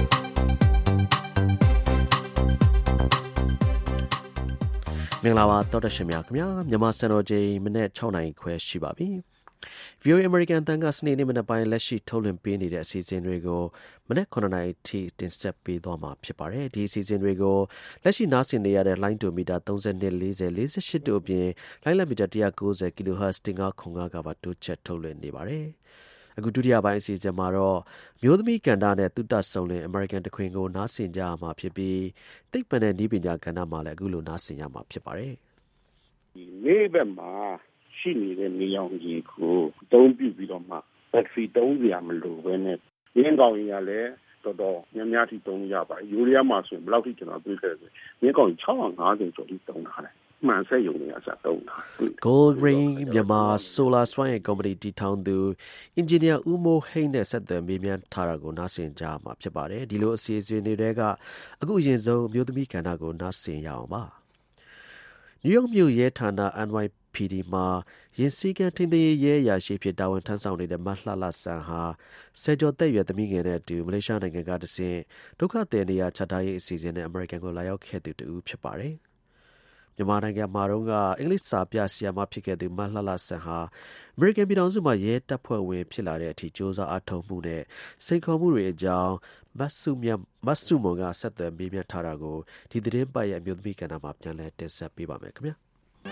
မင်္ဂလာပါတော်တော်ရှင်များခင်ဗျာမြန်မာစံတော်ချိန်မနေ့6နာရီခွဲရှိပါပြီVOA American တန်ကစနေနေ့မနက်ပိုင်းလက်ရှိထုတ်လွှင့်ပေးနေတဲ့အစီအစဉ်တွေကိုမနေ့9နာရီထိတင်ဆက်ပေးသွားမှာဖြစ်ပါတယ်ဒီအစီအစဉ်တွေကိုလက်ရှိနားဆင်နေရတဲ့ line to meter 32 40 48တို့အပြင် line level meter 190 kHz 1505ကပါတိုးချက်ထုတ်လွှင့်နေပါတယ်အခုဒုတိယပိုင်းအစီအစဉ်မှာတော့မျိုးသမီးကဏ္ဍနဲ့သုတဆုံလင် American တခွင်ကိုနားဆင်ကြရမှာဖြစ်ပြီးသိပ္ပံနဲ့နည်းပညာကဏ္ဍမှာလည်းအခုလိုနားဆင်ရမှာဖြစ်ပါတယ်ဒီနေ့ဘက်မှာရှိနေတဲ့နေရောင်ခြည်ကိုသုံးပြီးတော့မှဘက်ထရီသုံးစရာမလိုဘဲနဲ့ရင်းကောင်ကြီးကလည်းတော်တော်များများထိသုံးရပါတယ်ယူရီးယားမှာဆိုရင်ဘယ်လောက်ထိကျွန်တော်တွေးခဲ့လဲရင်းကောင်ကြီး650ကျော်ထိသုံးထားတယ်မှန်ဆက်ယုံနေအစားသုံးတာ Gold Ring မြန်မာ Solar စွမ်းအင်ကုမ္ပဏီတည်ထောင်သူအင်ဂျင်နီယာဦးမိုးဟိန်းနဲ့ဆက်သွယ်မေးမြန်းထားတာကိုနားဆင်ကြမှာဖြစ်ပါတယ်ဒီလိုအစီအစဉ်တွေကအခုအရင်ဆုံးမျိုးသမီးကဏ္ဍကိုနားဆင်ရအောင်ပါနယူးယောက်မြို့ရဲဌာန NYPD မှာရင်စည်းကမ်းထိန်းသိမ်းရေးရဲအရာရှိဖြစ်တာဝန်ထမ်းဆောင်နေတဲ့မလှလှဆန်ဟာဆယ်ကျော်သက်ရွယ်သမီးငယ်နဲ့အတူမလေးရှားနိုင်ငံကတဆင့်ဒုက္ခသည်နေရာချထားရေးအစီအစဉ်နဲ့အမေရိကန်ကိုလာရောက်ခဲ့သူတူဖြစ်ပါတယ်မြန်မာနိုင်ငံမှာတော့အင်္ဂလိပ်စာပြဆရာမဖြစ်ခဲ့သူမလှလှဆန်ဟာအမေရိကန်ပြည်ထောင်စုမှာရဲတပ်ဖွဲ့ဝင်ဖြစ်လာတဲ့အထိစ조사အားထုတ်မှုနဲ့စိန်ခေါ်မှုတွေအကြောင်းမဆုမွန်ကဆက်သွယ်မေးမြန်းထားတာကိုဒီသတင်းပတ်ရဲ့အမျိုးသမီးကဏ္ဍမှာပြန်လည်တင်ဆက်ပေးပါမယ်ခင်ဗျာ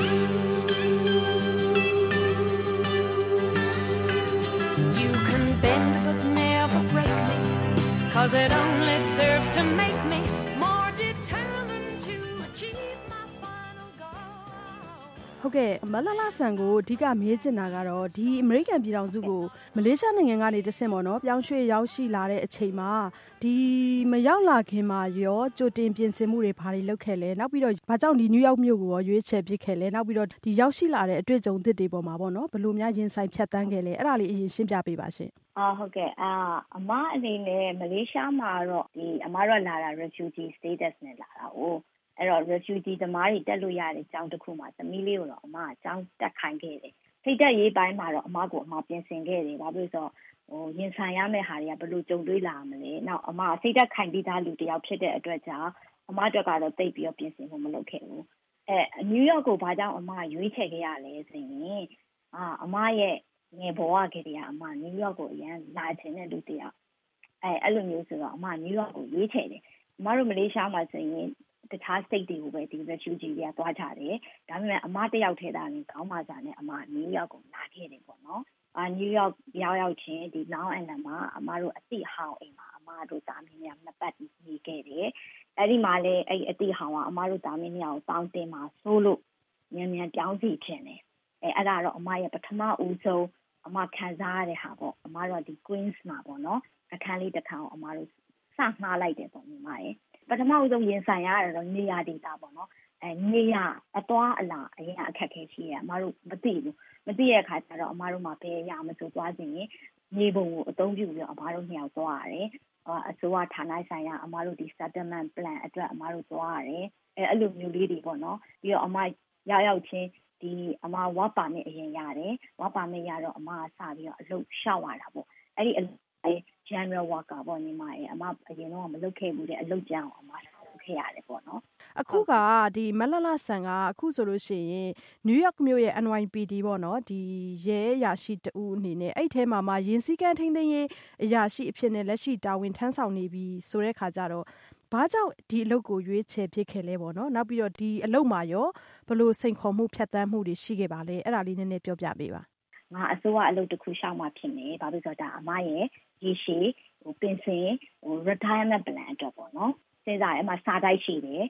You can bend but never break me cause it only serves to make me more determined to achieve my final goal ဟုတ်ကဲ့မလှလှဆန်ကိုအဓိကမေးချင်တာကတော့ဒီအမေရိကန်ပြည်ထောင်စုကိုမလေးရှားနိုင်ငံကနေတဆင့်ပေါ့နော်ပြောင်းရွှေ့ရောက်ရှိလာတဲ့အချိန်မှာဒီမရောက်လာခင်မှာရောကြိုတင်ပြင်ဆင်မှုတွေဘာတွေလုပ်ခဲ့လဲနောက်ပြီးတော့ဘာကြောင့်ဒီနယူးယောက်မြို့ကိုရောရွေးချယ်ဖြစ်ခဲ့လဲနောက်ပြီးတော့ဒီရောက်ရှိလာတဲ့အတွေ့အကြုံသစ်တွေပေါ်မှာပေါ့နော်ဘယ်လိုများရင်ဆိုင်ဖြတ်သန်းခဲ့လဲအဲ့ဒါလေးအရင်ရှင်းပြပေးပါရှင်ဟုတ်ကဲ့အမအနေနဲ့မလေးရှားမှာတော့ဒီအမတို့လာတာ refugee status နဲ့လာတာ哦အဲ့တော့ refugee သမားတွေတက်လို့ရတဲ့အကြောင်းတစ်ခုမှာသမီးလေးကိုတော့အမအကြောင်းတက်ခိုင်းခဲ့တယ်စိတ်တက်ရေးပိုင်းမှာတော့အမကိုအမပြင်ဆင်ခဲ့တယ်ဘာလို့လဲဆိုတော့ရင်ဆိုင်ရမယ့်ဟာတွေကဘယ်လိုကြုံတွေ့လာမလဲနောက်အမစိတ်တက်ခိုင်ပြီးသားလူတစ်ယောက်ဖြစ်တဲ့အတွက်ကြောင့်အမအတွက်ကတော့တိတ်ပြီးတော့ပြင်ဆင်ဖို့မလုပ်ခဲ့ဘူးနယူးယောက်ကိုဘာကြောင့်အမရွေးချယ်ခဲ့ရလဲဆိုရင်အမရဲ့ငယ်ဘဝကတည်းကအမနယူးယောက်ကိုအရင်လာချင်တဲ့လူတစ်ယောက်အဲ့လိုမျိုးဆိုတော့အမနယူးယောက်ကိုရွေးချယ်တယ်အမတို့မလေးရှားမှာဆိုရင်တခြား state တွေကိုပဲဒီ refugee တွေကသွားကြတယ်ဒါပေမဲ့အမတစ်ယောက်ထဲသားနဲ့ခေါင်းမာစာနဲ့အမနယူးယောက်ကိုလာခဲ့တယ်ပေါ့နော်နယူးယောက်ရောက်ချင်းဒီ Long Island မှာအမတို့အတိဟောင်းအိမ်မှာအမတို့တာမင်းများနှစ်ပတ်နေခဲ့တယ်အဲ့ဒီမှာလေအဲ့အတိဟောင်းကအမတို့တာမင်းများကိုတောင်းတင်မှာစိုးလို့မြန်မြန်ပြောင်းစီခြင်းတယ်အဲ့ဒါတော့အမရဲ့ပထမဦးဆုံးအမခံစားရတဲ့ဟာပေါ့အမတို့ဒီ Queens မှာပေါ့နော်အခန်းလေးတစ်ခါကိုအမတို့စငှားလိုက်တယ်ပေါ့ညီမရဲ့ပထမဦးဆုံးရင်ဆိုင်ရတာတော့နေရာဒေတာပေါ့နော်နေရာအသွားအလာအရင်အခက်ခဲရှိရအမတို့မသိဘူးမသိတဲ့အခါကျတော့အမတို့မှာဘယ်ရမဆိုသွားခြင်းရင်မြေပုံကိုအသုံးပြုပြီးတော့အမတို့နှစ်ယောက်သွားရတယ်အစိုးရဌာနဆိုင်ရာအမတို့ဒီ settlement plan အတွက်အမတို့သွားရတယ်အဲ့လိုမျိုးလေးတွေပေါ့နော်ပြီးတော့အမရောက်ချင်းဒီအမဝါပါနဲ့အရင်ရတယ်ဝါပါနဲ့ရတော့အမစပြီးတော့အလုပ်ရှောက်ရတာပေါ့အဲ့ဒီgeneral worker ပေါ့ညီမရဲ့အမအရင်တော့မလုပ်ခဲ့ဘူးတဲ့အလုပ်ကြောင်းအမလုပ်ခဲ့ရတယ်ပေါ့နော်အခုကဒီမလှလှဆန်ကအခုဆိုလို့ရှိရင်နယူးယောက်မြို့ရဲ့ NYPD ပေါ့နော်ဒီရဲအရာရှိတူအနေနဲ့အဲ့ထဲမှာရင်စည်းကမ်းထိန်းသိမ်းရေးအရာရှိအဖြစ်နဲ့လက်ရှိတာဝန်ထမ်းဆောင်နေပြီဆိုတဲ့ခါကျတော့ဘာကြောင့်ဒီအလုပ်ကိုရွေးချယ်ဖြစ်ခဲ့လဲပေါ့နော်နောက်ပြီးတော့ဒီအလုပ်မှာရောဘယ်လိုစိန်ခေါ်မှုဖြတ်သန်းမှုတွေရှိခဲ့ပါလဲအဲ့ဒါလေးနည်းနည်းပြောပြပေးပါငါအစိုးရအလုပ်တစ်ခုရှောက်မှဖြစ်နေဘာလို့ဆိုတော့ဒါအမရဲ့ရေရှည်ပင်စင်retirement plan အတွက်ပေါ့နော်စဉ်းစားတယ်အမစာတိုက်ရှိတယ်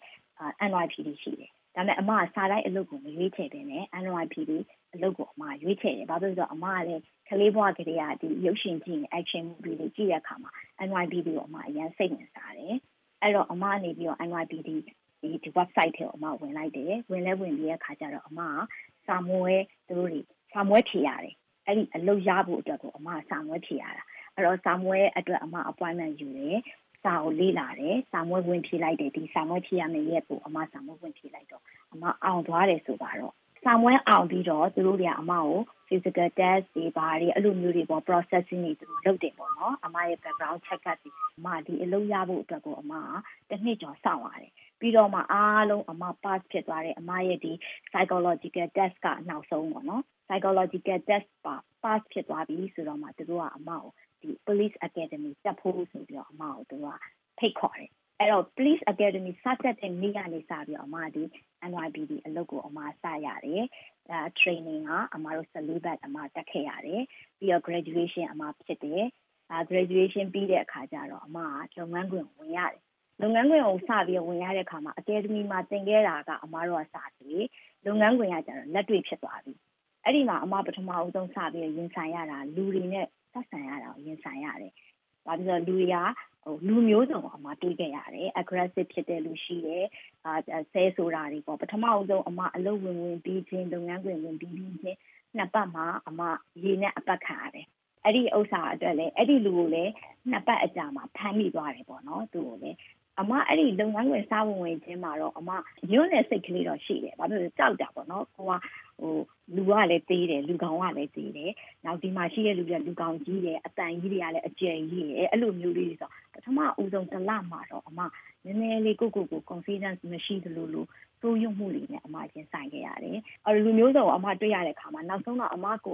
NYPD ရှိတယ်ဒါပေမဲ့အမကစာတိုက်အလုပ်ကိုမရွေးချယ်ဘဲနဲ့ NYPD အလုပ်ကိုအမရွေးချယ်တယ်ဘာလို့လဲဆိုတော့အမကလည်းကလေးဘဝကလေးကဒီရုပ်ရှင်ကြည့်နေ action movie တွေကြည့်တဲ့အခါမှာ NYPD ကိုအမအရင်စိတ်ဝင်စားတယ်အဲ့တော့အမနေပြီးတော့ NYPD ဒီ website ထဲကိုအမဝင်လိုက်တယ်ဝင်ပြီးတဲ့အခါကျတော့အမကစာမွေးသူတို့တွေစာမွေးဖြေရတယ်အဲ့ဒီအလုပ်ရဖို့အတွက်ကိုအမစာမွေးဖြေရတာအဲ့တော့စာမွေးအတွက်အမ appointment ယူတယ်စာကိုလေ့လာတယ်စာမွေးဝင်ဖြေလိုက်တယ်ဒီစာမွေးဖြေရမယ့်ရက်ကိုအမစာမွေးဝင်ဖြေလိုက်တော့အမအောင်သွားတယ်ဆိုပါတော့စာမွေးအောင်ပြီးတော့သူတို့တွေကအမကို physical test တွေဘာတွေအဲ့လိုမျိုးတွေပေါ့ processing တွေသူတို့လုပ်တယ်ပေါ့နော်အမရဲ့ background check up တွေအမဒီအလုပ်ရဖို့အတွက်ကိုအမကတစ်နှစ်ကျော်စောင့်ရတယ်ပြီးတော့မှအားလုံးအမ pass ဖြစ်သွားတယ်အမရဲ့ဒီ psychological test ကနောက်ဆုံးပေါ့နော် psychological test pass ဖြစ်သွားပြီဆိုတော့မှသူတို့ကအမကိုဒီ police academy တက်ဖို့ဆိုပြီးတော့အမကိုသူကဖိတ်ခေါ်တယ်အဲ့တော့ police academy စတက်တဲ့နေ့ကနေစပြီးတော့အမဒီ NYPD အလုပ်ကိုအမစရတယ်training ကအမတို့14 batch အမတက်ခဲ့ရတယ်ပြီးတော့ graduation အမဖြစ်တယ်graduation ပြီးတဲ့အခါကျတော့အမကလုပ်ငန်းခွင်ဝင်ရတယ်လုပ်ငန်းခွင်ကိုစပြီးဝင်ရတဲ့အခါမှာ academy မှာသင်ခဲ့တာကအမတို့ကစပြီးလုပ်ငန်းခွင်ကကျတော့လက်တွေ့ဖြစ်သွားပြီအဲ့ဒီမှာအမပထမအဦးဆုံးစပြီးရင်ဆိုင်ရတာလူတွေနဲ့ဆက်ဆံရတာကိုရင်ဆိုင်ရတယ်ဘာဖြစ်လို့လူတွေကလူမျိုးစုံအမတွေးခဲ့ရတယ် aggressive ဖြစ်တဲ့လူရှိတယ်ဆဲဆိုတာတွေပေါ့ပထမအဦးဆုံးအမအလုပ်ဝင်ပြီးချင်းလုပ်ငန်းခွင်ဝင်ပြီးချင်းနှစ်ပတ်မှာအမရေနဲ့အပတ်ခံရတယ်အဲ့ဒီဥစ္စာအတွက်လည်းအဲ့ဒီလူကိုလည်းနှစ်ပတ်အကြာမှာဖမ်းမိသွားတယ်ပေါ့နော်သူ့ကိုလည်းအမအဲ့ဒီလုပ်ငန်းခွင်စားဝင်ချင်းမှာတော့အမညွန့်တဲ့စိတ်ကလေးတော့ရှိတယ်ဘာဖြစ်လို့ကြောက်တာပေါ့နော်ကိုကလူကလည်းသေးတယ်လူကောင်ကလည်းသေးတယ်နောက်ဒီမှာရှိတဲ့လူတွေကလူကောင်ကြီးတယ်အတန်ကြီးတွေကလည်းအကျယ်ကြီးတယ်အဲ့လိုမျိုးလေးဆိုပထမဦးဆုံးတစ်လမှာတော့အမနည်းနည်းလေးကို confidence မရှိသလိုစိုးရွံ့မှုတွေနဲ့အမရင်ဆိုင်ခဲ့ရတယ်အဲ့လူမျိုးစုံအမတွေ့ရတဲ့အခါမှာနောက်ဆုံးတော့အမကို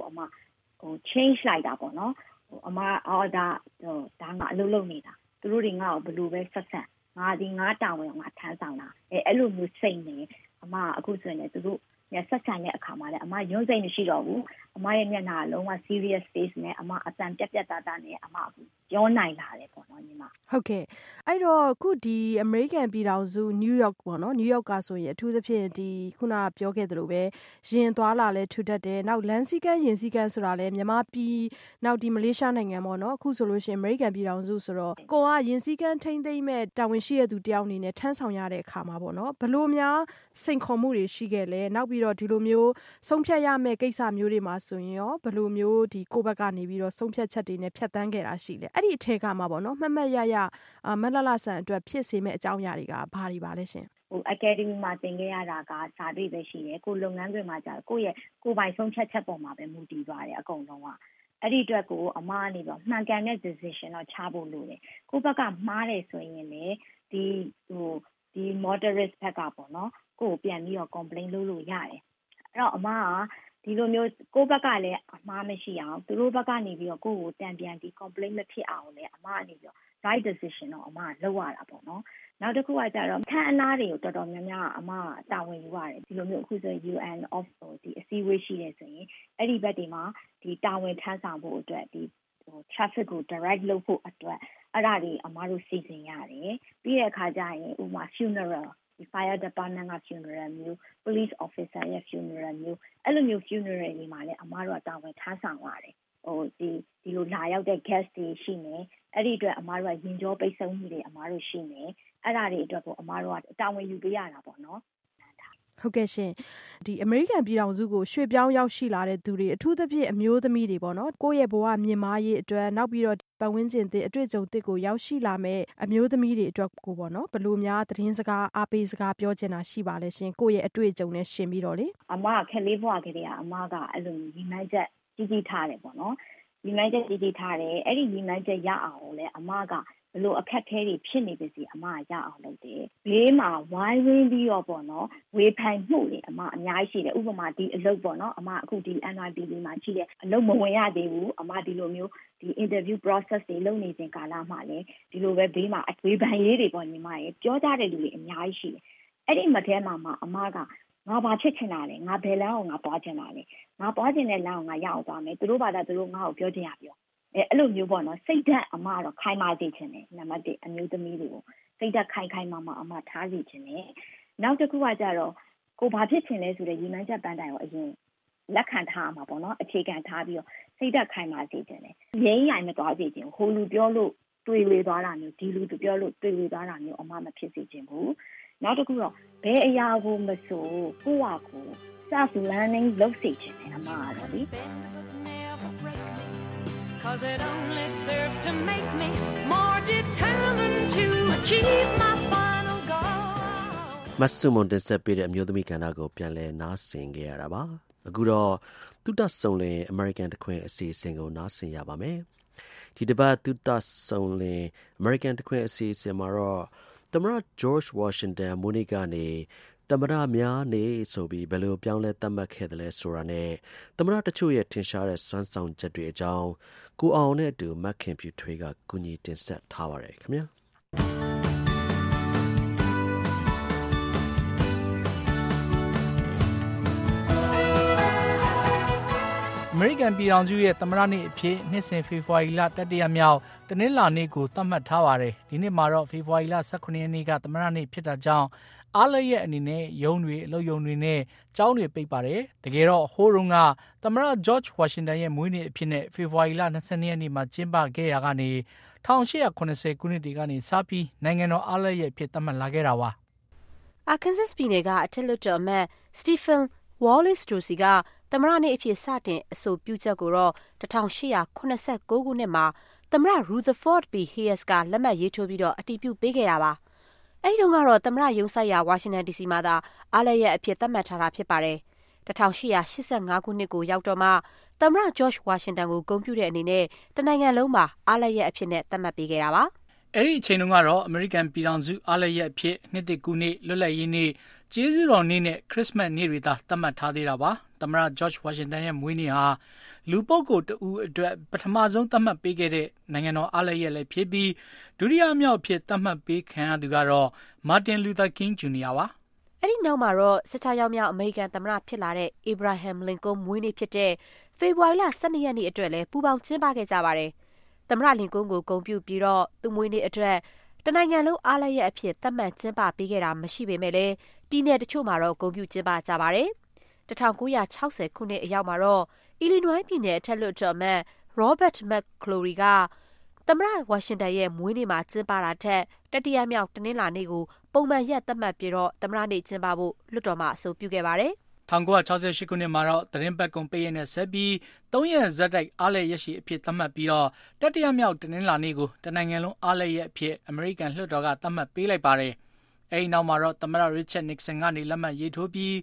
change လိုက်တာပေါ့နော်အမဒါငါအလုပ်လုပ်နေတာသူတို့တွေငါ့ကိုဘယ်လိုပဲဆက်ဆက်ငါတာဝန်ငါထမ်းဆောင်တာအဲ့လိုမျိုးစိတ်နေအမအခုဆိုရင်သူတို့ဆက်ဆံတဲ့အခါမှာလည်းအမရုံးစိတ်မရှိတော့ဘူးအမရဲ့မျက်နှာလုံးဝ serious face နဲ့အမအတန်ပြတ်သားနဲ့အမအခုပြောနိုင်လာတယ်ပေါ့နော်ညီမဟုတ်ကဲ့အဲ့တော့ခုဒီ American ပြည်ထောင်စု New York ပေါ့နော် New York ကဆိုရင်အထူးသဖြင့်ဒီခုနပြောခဲ့သလိုပဲရင်သွားလာလဲထူထပ်တယ်နောက်လမ်းစည်းကမ်းရင်စည်းကမ်းဆိုတာလဲမြန်မာပြည်နောက်ဒီမလေးရှားနိုင်ငံပေါ့နော်အခုဆိုလို့ရှိရင် American ပြည်ထောင်စုဆိုတော့ကိုကရင်စည်းကမ်းထိမ့်သိမ့်မဲ့တာဝန်ရှိတဲ့သူတယောက်အနေနဲ့ထမ်းဆောင်ရတဲ့အခါမှာပေါ့နော်ဘလို့များစိန်ခေါ်မှုတွေရှိခဲ့လဲနောက်ပြီးတော့ဒီလိုမျိုးဆုံးဖြတ်ရမယ့်ကိစ္စမျိုးတွေမှာဆိုရင်ရောဘယ်လိုမျိုးဒီကိုယ့်ဘက်ကနေပြီးတော့ဆုံးဖြတ်ချက်တွေနဲ့ဖြတ်သန်းခဲ့တာရှိလဲအဲ့ဒီအထက်ကမှာပေါ့နော်မှတ်ရမလှလှဆန်အတွက်ဖြစ်စေမယ့်အကြောင်းအရာတွေကဘာတွေပါလဲရှင် academy မှာသင်ခဲ့ရတာကစာပေပဲရှိတယ်ကိုလုပ်ငန်းတွေမှာကြာကိုယ့်ရဲ့ကိုယ်ပိုင်ဆုံးဖြတ်ချက်ပေါ်မှာပဲမူတည်သွားတယ်အကုန်လုံးကအဲ့ဒီအတွက်ကိုအမကနေပြီးမှန်ကန်တဲ့ decision တော့ချဖို့လိုတယ်ကိုယ့်ဘက်ကမှားတယ်ဆိုရင်လေဒီ moderate ဘက်ကပေါ့နော်ကိုယ်ပြန်ပြီးတော့ complain လုပ်လို့ရတယ်အဲ့တော့အမကဒီလိုမျိုးကိုယ့်ဘက်ကလည်းအမှားမရှိအောင်သူတို့ဘက်ကနေပြီးတော့ကိုယ့်ကိုတန်ပြန်ဒီ complain မဖြစ်အောင်လည်းအမကနေပြီးတော့ right decision တော့အမကလုပ်ရတာပေါ့နော်နောက်တစ်ခုကကြတော့ခန့်အနားတွေကိုတော်တော်များများအမကတာဝန်ယူရတယ်ဒီလိုမျိုးအခုဆို UN of ဒီအစည်းအဝေးရှိတယ်ဆိုရင်အဲ့ဒီဘက်တွေမှာဒီတာဝန်ထမ်းဆောင်ဖို့အတွက်ဒီtraffic ကို direct လုပ်ဖို့အတွက်အဲ့ဒါတွေအမတို့စီစဉ်ရတယ်ပြီးတဲ့အခါကျရင်ဥပမာ funeral ဒီ fire department က funeral မျိုး police officer ရဲ့ funeral မျိုးအဲ့လိုမျိုး funeral တွေမှာလည်းအမတို့ကတာဝန်ထမ်းဆောင်ရတယ်ဒီလိုလာရောက်တဲ့ guest တွေရှိနေအဲ့ဒီအတွက်အမတို့ကရင်ကြောပိတ်ဆို့မှုတွေအမတို့ရှိနေအဲ့ဒါတွေအတွက်ကိုအမတို့ကတာဝန်ယူပေးရတာပေါ့နော်ဟုတ်ကဲ့ရှင်ဒီ American ပြည်ထောင်စုကိုရွှေ့ပြောင်းရောက်ရှိလာတဲ့သူတွေအထူးသဖြင့်အမျိုးသမီးတွေပေါ့နော်ကိုယ့်ရဲ့ဘဝမြင့်မားရေးအတွက်နောက်ပြီးတော့ပတ်ဝန်းကျင်အတွေ့အကြုံသစ်ကိုရောက်ရှိလာမဲ့အမျိုးသမီးတွေအတွက်ကိုပေါ့နော်ဘယ်လိုများသတင်းစကားအားပေးစကားပြောချင်တာရှိပါလဲရှင်ကိုယ့်ရဲ့အတွေ့အကြုံနဲ့ရှင်ပြီးတော့လေအမခက်လေးဘဝကလေးကအမကအဲ့လိုညီမချက်ကြီးထားတယ်ပေါ့နော်ညီမချက်ကြီးထားတယ်အဲ့ဒီညီမချက်ရအောင်လဲအမကဘလို့အခက်အခဲတွေဖြစ်နေပါစီအမရအောင်လုပ်တယ်ဘေးမှာဝိုင်းဝန်းပြီးတော့ပေါ့နော်ဝေဖန်မှုတွေအမအများကြီးရှိတယ်ဥပမာဒီအလုပ်ပေါ့နော်အမအခုဒီ NYPD မှာရှိတဲ့အလုပ်မဝင်ရသေးဘူးအမဒီလိုမျိုးဒီ interview process တွေလုပ်နေခြင်းကာလမှာလည်းဒီလိုပဲဘေးမှာဝေဖန်ရေးတွေပေါ့ညီမရေပြောကြတဲ့လူတွေအများကြီးရှိတယ်အဲ့ဒီမထဲမှာအမကငါဘာဖြစ်ချင်တာလဲငါဘယ်လမ်းကိုငါသွားချင်တာလဲငါသွားချင်တဲ့လမ်းကိုငါရအောင်သွားမယ်သူတို့ဘာသာသူတို့ငါ့ကိုပြောချင်ရပြောအဲ့လိုမျိုးပေါ့နော်စိတ်ဓာတ်အမကတော့ခိုင်မာစေချင်တယ်နံပါတ်1အမျိုးသမီးတွေကိုစိတ်ဓာတ်ခိုင်မာအမထားစေချင်တယ်နောက်တစ်ခုကကြတော့ကိုဘာဖြစ်ချင်လဲဆိုတဲ့ရည်မှန်းချက်ပန်းတိုင်ကိုအရင်လက်ခံထားမှာပေါ့နော်အခြေခံထားပြီးတော့စိတ်ဓာတ်ခိုင်မာစေချင်တယ်ရင်းရိုင်မသွားစေချင်ဟိုလူပြောလို့တွေ့ဝေသွားတာမျိုးဒီလူပြောလို့တွေ့ဝေသွားတာမျိုးအမမဖြစ်စေချင်ဘူးနောက်တစ်ခုတော့ဘယ်အရာကိုမဆိုကိုယ့်ဟာကို self learning လုပ်စေချင်တယ်အမကတော့လေ 'Cause it only serves to make me more determined to achieve my final goal. မတ်စုမွန်တင်ဆက်ပေးတဲ့အမျိုးသမီးကဏ္ဍကိုပြန်လည်နားဆင်ခဲ့ရတာပါအခုတော့သုတဆုံလင် American တခွင်အစီအစဉ်ကိုနားဆင်ရပါမယ်ဒီတစ်ပတ်သုတဆုံလင် American တခွင်အစီအစဉ်မှာတော့သမ္မတ George Washington မွေးနေ့ကနေသမ္မတများနေဆိုပြီးဘယ်လိုပြောင်းလဲသတ်မှတ်ခဲ့တယ်လဲဆိုတာနဲ့သမ္မတတချို့ရဲ့ထင်ရှားတဲ့စွမ်းဆောင်ချက်တွေအကြောင်းကိုအောင်နဲ့အတူမက်ခင်ဖြူထွေးကကူညီတင်ဆက်ထားပါတယ်ခင်ဗျာအမေရိကန်ပြည်ထောင်စုရဲ့သမ္မတနေ့အဖြစ်နှစ်စဉ်ဖေဖော်ဝါရီလတတိယမြောက်တနင်္လာနေ့ကိုသတ်မှတ်ထားပါတယ်ဒီနေ့မှာတော့ဖေဖော်ဝါရီလ18ရက်နေ့ကသမ္မတနေ့ဖြစ်တာကြောင့်အားလရဲ့အနေနဲ့ရုံးတွေအလုပ်ရုံတွေနဲ့ကျောင်းတွေပိတ်ပါတယ်တကယ်တော့ဟိုးတုန်းကသမ္မတ George Washington ရဲ့မွေးနေ့အဖြစ်နဲ့ဖေဖော်ဝါရီလ22ရက်နေ့မှာကျင်းပခဲ့ရာကနေ1880ခုနှစ်တည်းကနေစပြီးနိုင်ငံတော်အားလရဲ့အဖြစ်သတ်မှတ်လာခဲ့တာပါ Arkansas ပြည်နယ်ကအထက်လွှတ်တော်အမတ် Stephen Wallace Dorsey ကသမ္မတနေ့အဖြစ်စတင်အဆိုပြုချက်ကိုတော့1889ခုနှစ်မှာသမ္မတ Rutherford B. Hayes ကလက်မှတ်ရေးထိုးပြီးတော့အတည်ပြုပေးခဲ့တာပါအဲဒီတုန်းကတော့သမ္မတရုံးဆိုင်ရာဝါရှင်တန် DC မှာသာအားလရဲ့အဖြစ်သတ်မှတ်ထားတာဖြစ်ပါတယ်1885ခုနှစ်ကိုရောက်တော့မှသမ္မတ George Washington ကိုဂုဏ်ပြုတဲ့အနေနဲ့တနိုင်ငံလုံးမှာအားလရဲ့အဖြစ်နဲ့သတ်မှတ်ပေးခဲ့တာပါအဲ့ဒီအချိန်တုန်းကတော့အမေရိကန်ပြည်ထောင်စုအားလရဲ့အဖြစ်နှစ်သစ်ကူးနေ့လွတ်လပ်ရေးနေ့ကျေးဇူးတော်နေ့နဲ့ခရစ်စမတ်နေ့တွေသာသတ်မှတ်ထားသေးတာပါသမ္မတ George Washington ရဲ့မွေးနေ့ဟာလူပုဂ္ဂိုလ်တဦးအတွက်ပထမဆုံးသတ်မှတ်ပေးခဲ့တဲ့နိုင်ငံတော်အားလရဲ့လည်းဖြစ်ပြီးဒုတိယမြောက်ဖြစ်သတ်မှတ်ပေးခံရသူကတော့ Martin Luther King Jr. ပါအဲ့ဒီနောက်မှာတော့16ရောက်မြောက်အမေရိကန်သမ္မတဖြစ်လာတဲ့ Abraham Lincoln မွေးနေ့ဖြစ်တဲ့ဖေဖော်ဝါရီလ12ရက်နေ့အတွက်လည်းပူးပေါင်းကျင်းပခဲ့ကြပါတယ်သမ္မတလင်ကွန်းကိုဂုဏ်ပြုပြီးတော့သူ့မွေးနေ့အတွက်တနိုင်ငံလုံးအားလရဲ့အဖြစ်သတ်မှတ်ကျင်းပပေးခဲ့တာမရှိပေမဲ့လည်းပြည်နယ်တချို့မှာတော့ဂုဏ်ပြုကျင်းပကြပါတယ်1960ခုနှစ်အရောက်မှာတော့ Illinois ပြည်နယ်အထက်လွှတ်တော်အမတ် Robert McClory ကသမ္မတဝါရှင်တန်ရဲ့မွေးနေ့မှာကျင်းပတာထက်တတိယမြောက်တနင်္လာနေ့ကိုပုံမှန်ရက်သတ်မှတ်ပြီးတော့သမ္မတနေ့ကျင်းပဖို့လွှတ်တော်မှာအဆိုပြုခဲ့ပါတယ် 1968ခုနှစ်မှာတော့သတင်းပတ်ကုန်ပိတ်ရက်နဲ့ဆက်ပြီး3ရက်ဇက်တိုက်အားလရက်ရှိအဖြစ်သတ်မှတ်ပြီးတော့တတိယမြောက်တနင်္လာနေ့ကိုတနိုင်ငံလုံးအားလရက်အဖြစ်အမေရိကန်လွှတ်တော်ကသတ်မှတ်ပေးလိုက်ပါတယ်အဲဒီနောက်မှာတော့သမ္မတ Richard Nixon ကနေလက်မှတ်ရေးထိုးပြီး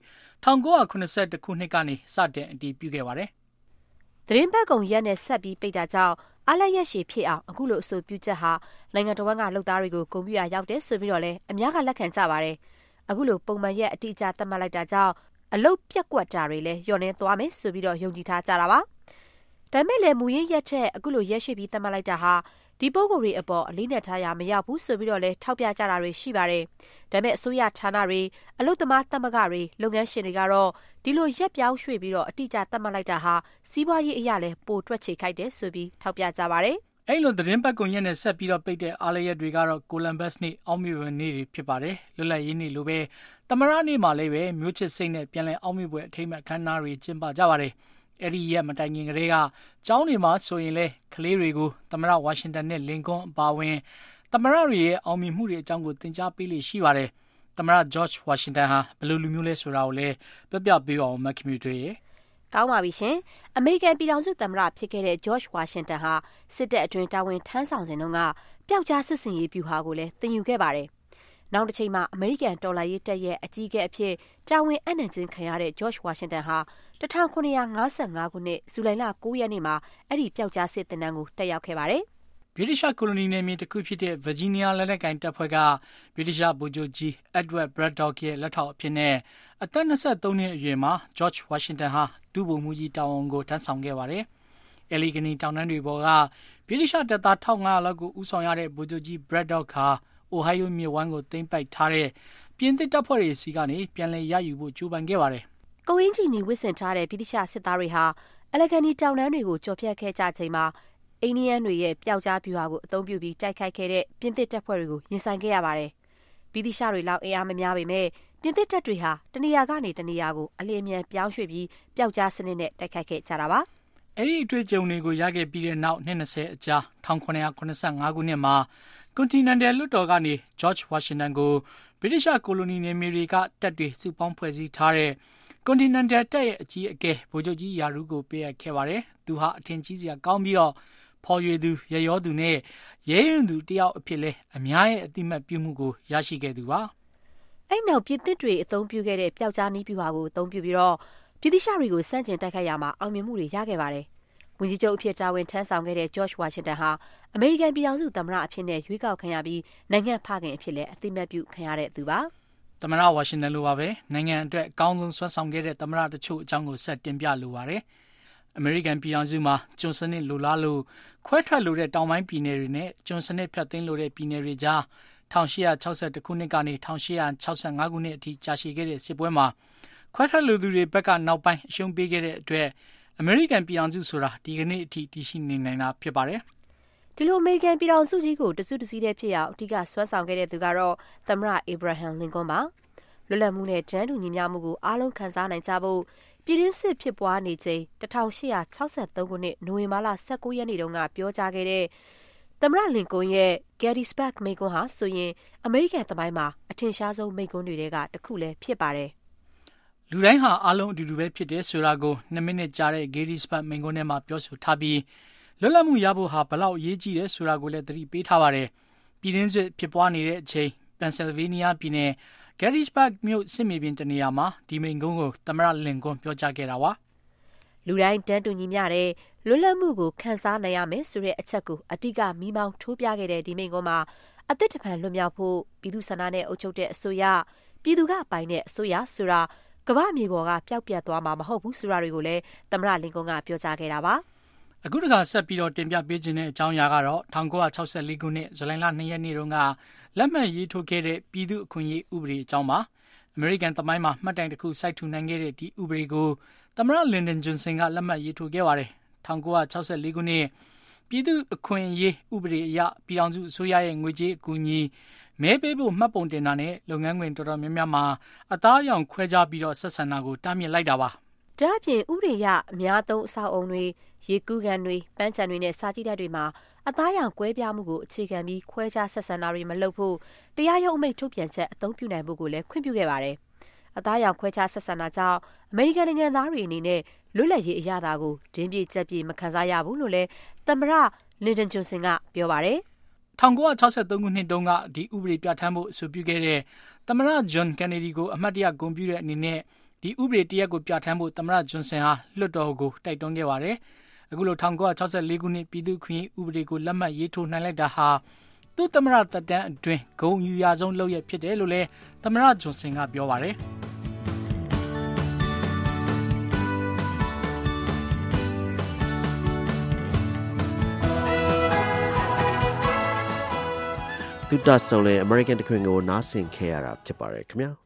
1981ခုနှစ်ကနေစတင်အတည်ပြုခဲ့ပါတယ်သတင်းပတ်ကုန်ရက်နဲ့ဆက်ပြီးပိတ်တာကြောင့်အားလရက်ရှိဖြစ်အောင်အခုလိုအဆိုပြုချက်ဟာနိုင်ငံတော်ကလုပ်သားတွေကိုဂုဏ်ပြုရရောက်တယ်ဆိုပြီးတော့လည်းအများကလက်ခံကြပါတယ်အခုလိုပုံမှန်ရက်အတိအကျသတ်မှတ်လိုက်တာကြောင့်အလုတ်ပြက်ကွက်တာတွေလည်းလျော့နေသွားမယ်ဆိုပြီးတော့ယုံကြည်ထားကြတာပါဒါပေမဲ့လည်းမူရင်းရက်ထက်အခုလိုရက်ရှိပြီးသတ်မှတ်လိုက်တာဟာဒီပုံကိုယ်တွေအပေါ်အလေးနဲ့ထားရမရောက်ဘူးဆိုပြီးတော့လည်းထောက်ပြကြတာတွေရှိပါတယ်ဒါပေမဲ့အစိုးရဌာနတွေအလုတ်သမားသမဂ္ဂတွေလုပ်ငန်းရှင်တွေကတော့ဒီလိုရက်ပြောင်းရွှေ့ပြီးတော့အတိအကျသတ်မှတ်လိုက်တာဟာစီးပွားရေးအရာလည်းပိုတွက်ချေခိုက်တယ်ဆိုပြီးထောက်ပြကြပါတယ်အဲ့လိုသတင်းပတ်ကုန်ရက်နဲ့ဆက်ပြီးတော့ပိတ်တဲ့အားလရက်တွေကတော့ Columbus နေ့အောက်မြွေနေ့တွေဖြစ်ပါတယ်လွတ်လပ်ရေးနေ့လိုပဲသမ္မတနေ့မှာလည်းပဲမျိုးချစ်စိတ်နဲ့ပြန်လည်အောက်မြွေပွဲအထိမ်းအမှတ်အခမ်းအနားတွေကျင်းပကြပါတယ်အဲ့ဒီရက်မတိုင်ခင်ကလေးကကျောင်းတွေမှာဆိုရင်လေကလေးတွေကိုသမ္မတဝါရှင်တန်နဲ့လင်ကွန်းအပါဝင်သမ္မတတွေရဲ့အောင်မြင်မှုတွေအကြောင်းကိုသင်ကြားပေးလို့ရှိပါတယ်သမ္မတ George Washington ဟာဘယ်လိုလူမျိုးလဲဆိုတာကိုလည်းပြပြပေးအောင်မက်ခင်မြူတွေရဲ့ကောင်းပါပြီရှင်အမေရိကန်ပြည်ထောင်စုသမ္မတဖြစ်ခဲ့တဲ့ George Washington ဟာစစ်တပ်အတွင်းတာဝန်ထမ်းဆောင်စဉ်တုန်းကပျောက်ကြားစစ်စင်ရေးဗျူဟာကိုလည်းသင်ယူခဲ့ပါတယ်နောက်တစ်ချိန်မှာအမေရိကန်တော်လှန်ရေးတပ်ရဲ့အကြီးအကဲအဖြစ်တာဝန်အနှံ့ခြင်းခံရတဲ့ George Washington ဟာ1955ခုနှစ်ဇူလိုင်လ9ရက်နေ့မှာအဲ့ဒီပျောက်ကြားစစ်သင်တန်းကိုတက်ရောက်ခဲ့ပါတယ်ဗြိတိရှကိုလိုနီနယ်မြေတစ်ခုဖြစ်တဲ့ Virginia လက်နက်ကိုင်တပ်ဖွဲ့ကဗြိတိရှဗိုလ်ချုပ်ကြီး Edward Braddock ရဲ့လက်ထောက်အဖြစ်နဲ့အသက်23နှစ်အရွယ်မှာ George Washington ဟာဒုဗိုလ်မှူးကြီးတာဝန်ကိုထမ်းဆောင်ခဲ့ပါတယ်။ Allegheny တောင်တန်းတွေပေါ်ကဗြိတိရှတပ်သား1500လောက်ကိုဦးဆောင်ရတဲ့ဗိုလ်ချုပ်ကြီး Braddock ဟာ Ohio မြစ်ဝှမ်းကိုသိမ်းပိုက်ထားတဲ့ပြင်သစ်တပ်ဖွဲ့တွေစီကနေပြန်လည်ရယူဖို့ကြိုးပမ်းခဲ့ပါတယ်။ကိုင်းကြီးနီဝစ်ဆင်ထားတဲ့ဗြိတိရှစစ်သားတွေဟာAllegheny တောင်တန်းတွေကိုကျော်ဖြတ်ခဲ့ကြချိန်မှာအိန္ဒိယတွေရဲ့ပျောက်ကြားဗျူဟာကိုအသုံးပြုပြီးတိုက်ခိုက်ခဲ့တဲ့ပြင်သစ်တပ်ဖွဲ့တွေကိုရင်ဆိုင်ခဲ့ရပါတယ်။ဗြိတိရှတွေလောက်အင်အားမများပေမဲ့ပြင်သစ်တပ်တွေဟာတနေရာကနေတနေရာကိုအလျင်မြန်ပြောင်းရွှေ့ပြီးပျောက်ကြားစနစ်နဲ့တိုက်ခိုက်ခဲ့ကြတာပါ။အဲ့ဒီအတွေ့အကြုံတွေကိုရခဲ့ပြီးတဲ့နောက်နှစ်20အကြာ1985ခုနှစ်မှာ Continental လွှတ်တော်ကနေ George Washington ကို British ကိုလိုနီနယ်မြေတွေကတပ်တွေစုပေါင်းဖွဲ့စည်းထားတဲ့ Continental တပ်ရဲ့အကြီးအကဲဗိုလ်ချုပ်ကြီးရာထူးကိုပေးအပ်ခဲ့ပါတယ်။သူဟာအထင်ကြီးစရာကောင်းပြီးတော့ဖော်ရွေသူရရောသူနဲ့ရဲရင်သူတယောက်အဖြစ်လဲအများရဲ့အတိမတ်ပြုမှုကိုရရှိခဲ့သူပါ။အဲ့နောက်ပြင်သစ်တွေအသုံးပြုခဲ့တဲ့ပျောက်ကြားနည်းဗျူဟာကိုအသုံးပြုပြီးတော့ပြည်သူ့တွေကိုစန့်ကျင်တိုက်ခိုက်ရမှာအောင်မြင်မှုတွေရခဲ့ပါတယ်။ဝန်ကြီးချုပ်အဖြစ်တာဝန်ထမ်းဆောင်ခဲ့တဲ့ George Washington ဟာအမေရိကန်ပြည်ထောင်စုသမ္မတအဖြစ်နဲ့ရွေးကောက်ခံရပြီးနိုင်ငံဖခင်အဖြစ်လည်းအသိအမှတ်ပြုခံရတဲ့သူပါ။သမ္မတဝါရှင်တန်လိုပါပဲနိုင်ငံအတွက်အကောင်းဆုံးဆွမ်းဆောင်ခဲ့တဲ့သမ္မတတချို့အကြောင်းကိုဆက်တင်ပြလိုပါတယ်။အမေရိကန်ပြည်ထောင်စုမှာကျွန်းစနစ်လိုလားလို့ခွဲထွက်လိုတဲ့တောင်ပိုင်းပြည်နယ်တွေနဲ့ကျွန်းစနစ်ဖြတ်သိမ်းလိုတဲ့ပြည်နယ်တွေကြား1862ခုနှစ်ကနေ1865ခုနှစ်အထိကြာရှည်ခဲ့တဲ့စစ်ပွဲမှာခွဲထွက်လိုသူတွေဘက်ကနောက်ပိုင်းအရှုံးပေးခဲ့တဲ့အတွက်အမေရိကန်ပြည်ထောင်စုဆိုတာဒီကနေ့အထိတည်ရှိနေနိုင်တာဖြစ်ပါတယ်။ဒီလိုအမေရိကန်ပြည်ထောင်စုကြီးကိုတစုတစည်းတည်းဖြစ်အောင်အဓိကဆွမ်းဆောင်ခဲ့တဲ့သူကတော့သမ္မတအေဗရာဟမ်လင်ကွန်းပါ။လွတ်လပ်မှုနဲ့တန်းတူညီမျှမှုကိုအားလုံးခံစားနိုင်ကြဖို့ပြည်တွင်းစစ်ဖြစ်ပွားနေချိန်1863ခုနှစ်နိုဝင်ဘာလ19ရက်နေ့တုန်းကပြောကြားခဲ့တဲ့သမ္မတလင်ကွန်းရဲ့ Gettysburg မိန့်ခွန်းဟာဆိုရင်အမေရိကန်သမိုင်းမှာအထင်ရှားဆုံးမိန့်ခွန်းတွေကတစ်ခုလည်းဖြစ်ပါတယ်။လူတိုင်းဟာအားလုံးအတူတူပဲဖြစ်တယ်ဆိုတာကို2မိနစ်ကြာတဲ့ Gettysburg မိန့်ခွန်းထဲမှာပြောဆိုထားပြီးလွတ်လပ်မှုရဖို့ဟာဘလောက်အရေးကြီးတယ်ဆိုတာကိုလည်းသတိပေးထားပါတယ်။ပြည်တွင်းစစ်ဖြစ်ပွားနေတဲ့အချိန် Pennsylvania ပြည်နယ်Gettysburg မြို့စစ်မြေပြင်တနေရာမှာဒီမိန့်ခွန်းကိုသမ္မတလင်ကွန်းပြောကြားခဲ့တာပါ။လူတိုင်းတန်းတူညီမျှတဲ့လွတ်လပ်မှုကိုခံစားနိုင်ရမယ်ဆိုတဲ့အချက်ကိုအတိအကမိမောင်းထိုးပြခဲ့တဲ့ဒီမိန့်ခွန်းမှာအသစ်တဖန်လွတ်မြောက်ဖို့ပြည်သူ့ဆန္ဒနဲ့အုပ်ချုပ်တဲ့အစိုးရပြည်သူကပိုင်တဲ့အစိုးရဆိုတာကမ္ဘာမြေပေါ်ကပျောက်ပြတ်သွားမှာမဟုတ်ဘူးဆိုတာတွေကိုလည်းသမ္မတလင်ကွန်းကပြောကြားခဲ့တာပါ။အခုတခါဆက်ပြီးတော့တင်ပြပေးခြင်းတဲ့အကြောင်းအရာကတော့1964ခုနှစ်ဇူလိုင်လ2ရက်နေ့တုန်းကလက်မှတ်ရေးထိုးခဲ့တဲ့ပြည်သူ့အခွင့်အရေးဥပဒေအကြောင်းပါ။အမေရိကန်သမိုင်းမှာမှတ်တိုင်တစ်ခုစိုက်ထူနိုင်ခဲ့တဲ့ဒီဥပဒေကိုသမ္မတလင်ဒန်ဂျွန်ဆင်ကလက်မှတ်ရေးထိုးခဲ့ပါတယ်။1964ခုနှစ်ပြည်သူ့အခွင့်အရေးဥပဒေအရပြည်ထောင်စုအစိုးရရဲ့ငွေကြေးအကူအညီမဲပေးဖို့မှတ်ပုံတင်တာနဲ့လုပ်ငန်းခွင်တော်တော်များများမှာအသားအရောင်ခွဲခြားပြီးတော့ဆက်ဆံတာကိုတားမြစ်လိုက်တာပါ။ဒါ့အပြင်ဥပဒေအရအများသုံးအဆောက်အုံတွေရေကူးကန်တွေပန်းခြံတွေနဲ့စာကြည့်တိုက်တွေမှာအသားရောင်ကွဲပြားမှုကိုအခြေခံပြီးခွဲခြားဆက်ဆံတာတွေမလုပ်ဖို့တရားရုံးအမိန့်ထုတ်ပြန်ချက်အသုံးပြုနိုင်ဖို့ကိုလည်းခွင့်ပြုခဲ့ပါတယ်။အသားရောင်ခွဲခြားဆက်ဆံတာကြောင့်အမေရိကန်နိုင်ငံသားတွေအနေနဲ့လွတ်လပ်ရေးအရသာကိုဒင်းပြကြက်ပြမခံစားရဘူးလို့လည်းသမ္မတလင်ဒန်ဂျွန်ဆင်ကပြောပါတယ်။1963ခုနှစ်တုန်းကဒီဥပဒေပြဋ္ဌာန်းဖို့အဆိုပြုခဲ့တဲ့သမ္မတဂျွန်ကင်နဒီကိုအမတ်တရဂုဏ်ပြုတဲ့အနေနဲ့ဒီဥပဒေတရက်ကိုပြဋ္ဌာန်းဖို့သမ္မတဂျွန်ဆင်ဟာလွှတ်တော်ကိုတိုက်တွန်းခဲ့ပါတယ်။အခုလို1964ခုနှစ်ပြည်သူ့ခွင့်ဥပဒေကိုလက်မှတ်ရေးထိုးနိုင်လိုက်တာဟာသူ့သမ္မတသက်တမ်းအတွင်းဂုဏ်ယူရဆုံးလုပ်ရဖြစ်တယ်လို့လည်းသမ္မတဂျွန်ဆင်ကပြောပါတယ်။သူတဆုံလေအမေရိကန်တခွင်ကိုနားဆင်ခဲ့ရတာဖြစ်ပါတယ်ခင်ဗျာ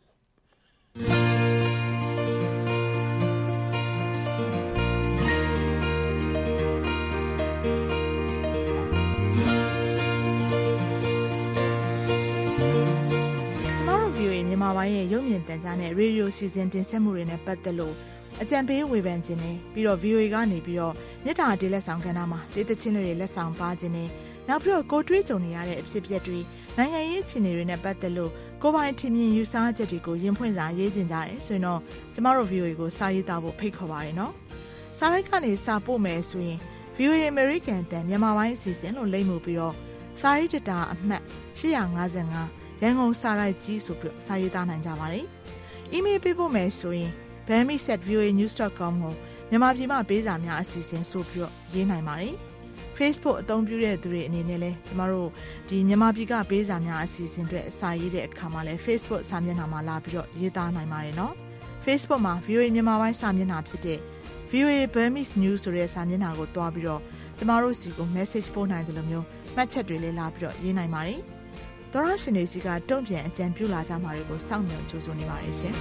မြန်မာပိုင်းရဲ့ရုပ်မြင်သံကြားနဲ့ရေဒီယိုစီစဉ်တင်ဆက်မှုတွေနဲ့ပတ်သက်လို့အကြံပေးဝေဖန်ခြင်းနဲ့ပြီးတော့ VOA ကနေပြီးတော့မြစ်တာတေးလက်ဆောင်ကဏ္ဍမှာတေးသချင်းတွေလက်ဆောင်ပါခြင်းနဲ့နောက်ပြီးတော့ကိုတွေးကြုံနေရတဲ့အဖြစ်အပျက်တွေနိုင်ငံရေးအခြေအနေတွေနဲ့ပတ်သက်လို့ကိုယ်ပိုင်ထင်မြင်ယူဆချက်တွေကိုရင်ဖွင့်စာရေးခြင်းကြတယ်ဆိုရင်တော့ကျမတို့ VOA ကိုစာရေးသားဖို့ဖိတ်ခေါ်ပါတယ်နော်။စာရိုက်ကနေစာပို့မယ်ဆိုရင် VOA American တန်မြန်မာပိုင်းအစီအစဉ်လို့လိမ့်မှုပြီးတော့စာရေးတတာအမှတ်855ရန်ကုန်စာရိုက်ကြီးဆိုပြီးစာရေးသားနိုင်ကြပါတယ်။ email ပေးဖို့မယ်ဆိုရင် bami@voanews.com ကိုမြန်မာပြည်မှာပေးစာများအစီအစဉ်ဆိုပြီးတော့ရေးနိုင်ပါတယ်။ Facebook အသုံးပြုတဲ့သူတွေအနေနဲ့လည်းကျမတို့ဒီမြန်မာပြည်ကပေးစာများအစီအစဉ်အတွက်စာရေးတဲ့အခါမှာလည်း Facebook စာမျက်နှာမှာလာပြီးတော့ရေးသားနိုင်ပါတယ်နော်။ Facebook မှာ VOA မြန်မာပိုင်းစာမျက်နှာဖြစ်တဲ့ VOA Burmese News ဆိုတဲ့စာမျက်နှာကိုတွားပြီးတော့ကျမတို့စီကို message ပို့နိုင်တယ်လို့မျိုးမှတ်ချက်တွေလည်းလာပြီးတော့ရေးနိုင်ပါတယ်။သောရရှင်တွေစီကတုံ့ပြန်အကြံပြုလာကြမှာတွေကိုစောင့်မျှော်ကြိုးစိုးနေပါတယ်ရှင်။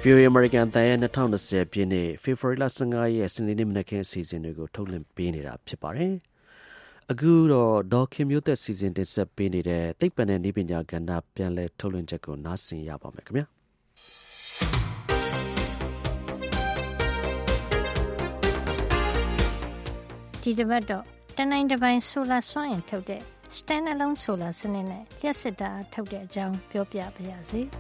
VOA American အသံရဲ့2020ပြည့်နှစ်ဖေဖော်ဝါရီလ15ရက်စနေနေ့မနက်ခင်းအစီအစဉ်တွေကိုထုတ်လွှင့်ပေးနေတာဖြစ်ပါတယ်။အခုတော့ဒေါ်ခင်မျိုးသက်စီစဉ်တင်ဆက်ပေးနေတဲ့သိပ္ပံနဲ့နည်းပညာကဏ္ဍပြန်လည်ထုတ်လွှင့်ချက်ကိုနားဆင်ရပါမယ်ခင်ဗျာ။ဒီတစ်ပတ်တော့တနိုင်တစ်ပိုင်းဆိုလာစွမ်းအင်ထုတ်တဲ့ Standalone Solar စနစ်နဲ့လျှပ်စစ်ဓာတ်ထုတ်တဲ့အကြောင်းပြောပြပါရစေ။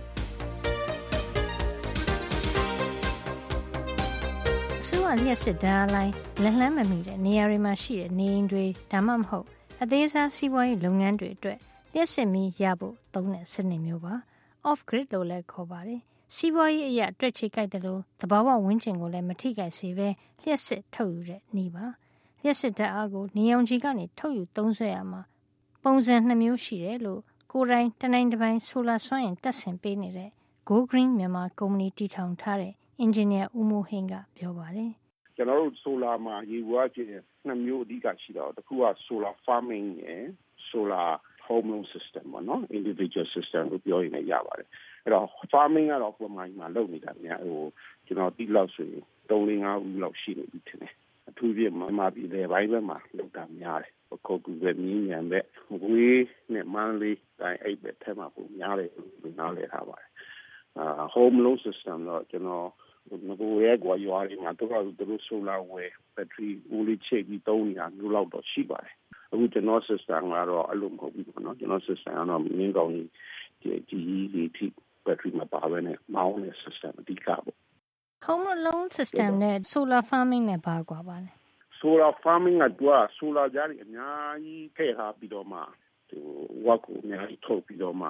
ဆိုးရလျှက်စစ်ဓာတ်လိုင်းလက်လှမ်းမမီတဲ့နေရာတွေမှာရှိတဲ့နေအိမ်တွေဒါမှမဟုတ်အသေးစားစီးပွားရေးလုပ်ငန်းတွေအတွက်လျှက်စစ်မီးရဖို့သုံးတဲ့စနစ်မျိုးပါ off grid လို့လည်းခေါ်ပါတယ်စီးပွားရေးအရာတွက်ချေကြိုက်တယ်လို့သဘာဝဝန်းကျင်ကိုလည်းမထိခိုက်စေဘဲလျှက်စစ်ထုတ်ယူတဲ့နည်းပါလျှက်စစ်ဓာတ်အားကိုနေအောင်ကြီးကနေထုတ်ယူသုံးစွဲရမှာပုံစံ2မျိုးရှိတယ်လို့ကိုယ်တိုင်တနိုင်တစ်ပိုင်းဆိုလာစွမ်းအင်တက်ဆင်ပေးနေတဲ့ Go Green မြန်မာကုမ္ပဏီတည်ထောင်ထားတဲ့အင်ဂျင်နီယာဦးမိုးဟင်းကပြောပါတယ်ကျွန်တော်တို့ဆိုလာမှာရေဝါကျင်း2မျိုးအဓိကရှိတော့တစ်ခုက solar farming နဲ့ solar home loan system ပေါ့နော် individual system လို့ပြောရင်လည်းရပါတယ်အဲ့တော့ farming ကတော့ပုံမှန်မှာလုပ်နေတာများကျွန်တော်တိလောက်ဆိုရင်3-5ဦးလောက်ရှိနေပြီထင်တယ်အထူးဖြင့်မှာပြည်လေပိုင်းဘက်မှာလုပ်တာများတယ်ပခုတ်ကူပဲမြင်းညံပဲဝေးနဲ့မန်းလေးတိုင်းအိပ်ပဲထဲမှာပုံများတယ်လို့နားလည်ထားပါတယ်home loan system တော့ကျွန်တော်ငကိုရဲကွာရွာတွေမှာတို့ဆိုလာဝယ်ဘက်ထရီဦးလေးချိတ်ပြီးသုံးနေတာမျိုးလောက်တော့ရှိပါတယ်အခုကျွန်တော် system ကတော့အဲ့လိုမဟုတ်ဘူးပေါ့နော်ကျွန်တော် system ကတော့မြင်းကောင်းကြီးထိဘက်ထရီမပါဘဲနဲ့မောင်းတဲ့ system အဓိကပေါ့ home loan system နဲ့ solar farming နဲ့ဘာကွာပါလဲ solar farming ကsolar ကြားတွေအများကြီးထည့်ထားပြီးတော့မှဝက်ကိုအများကြီးထုတ်ပြီးတော့မှ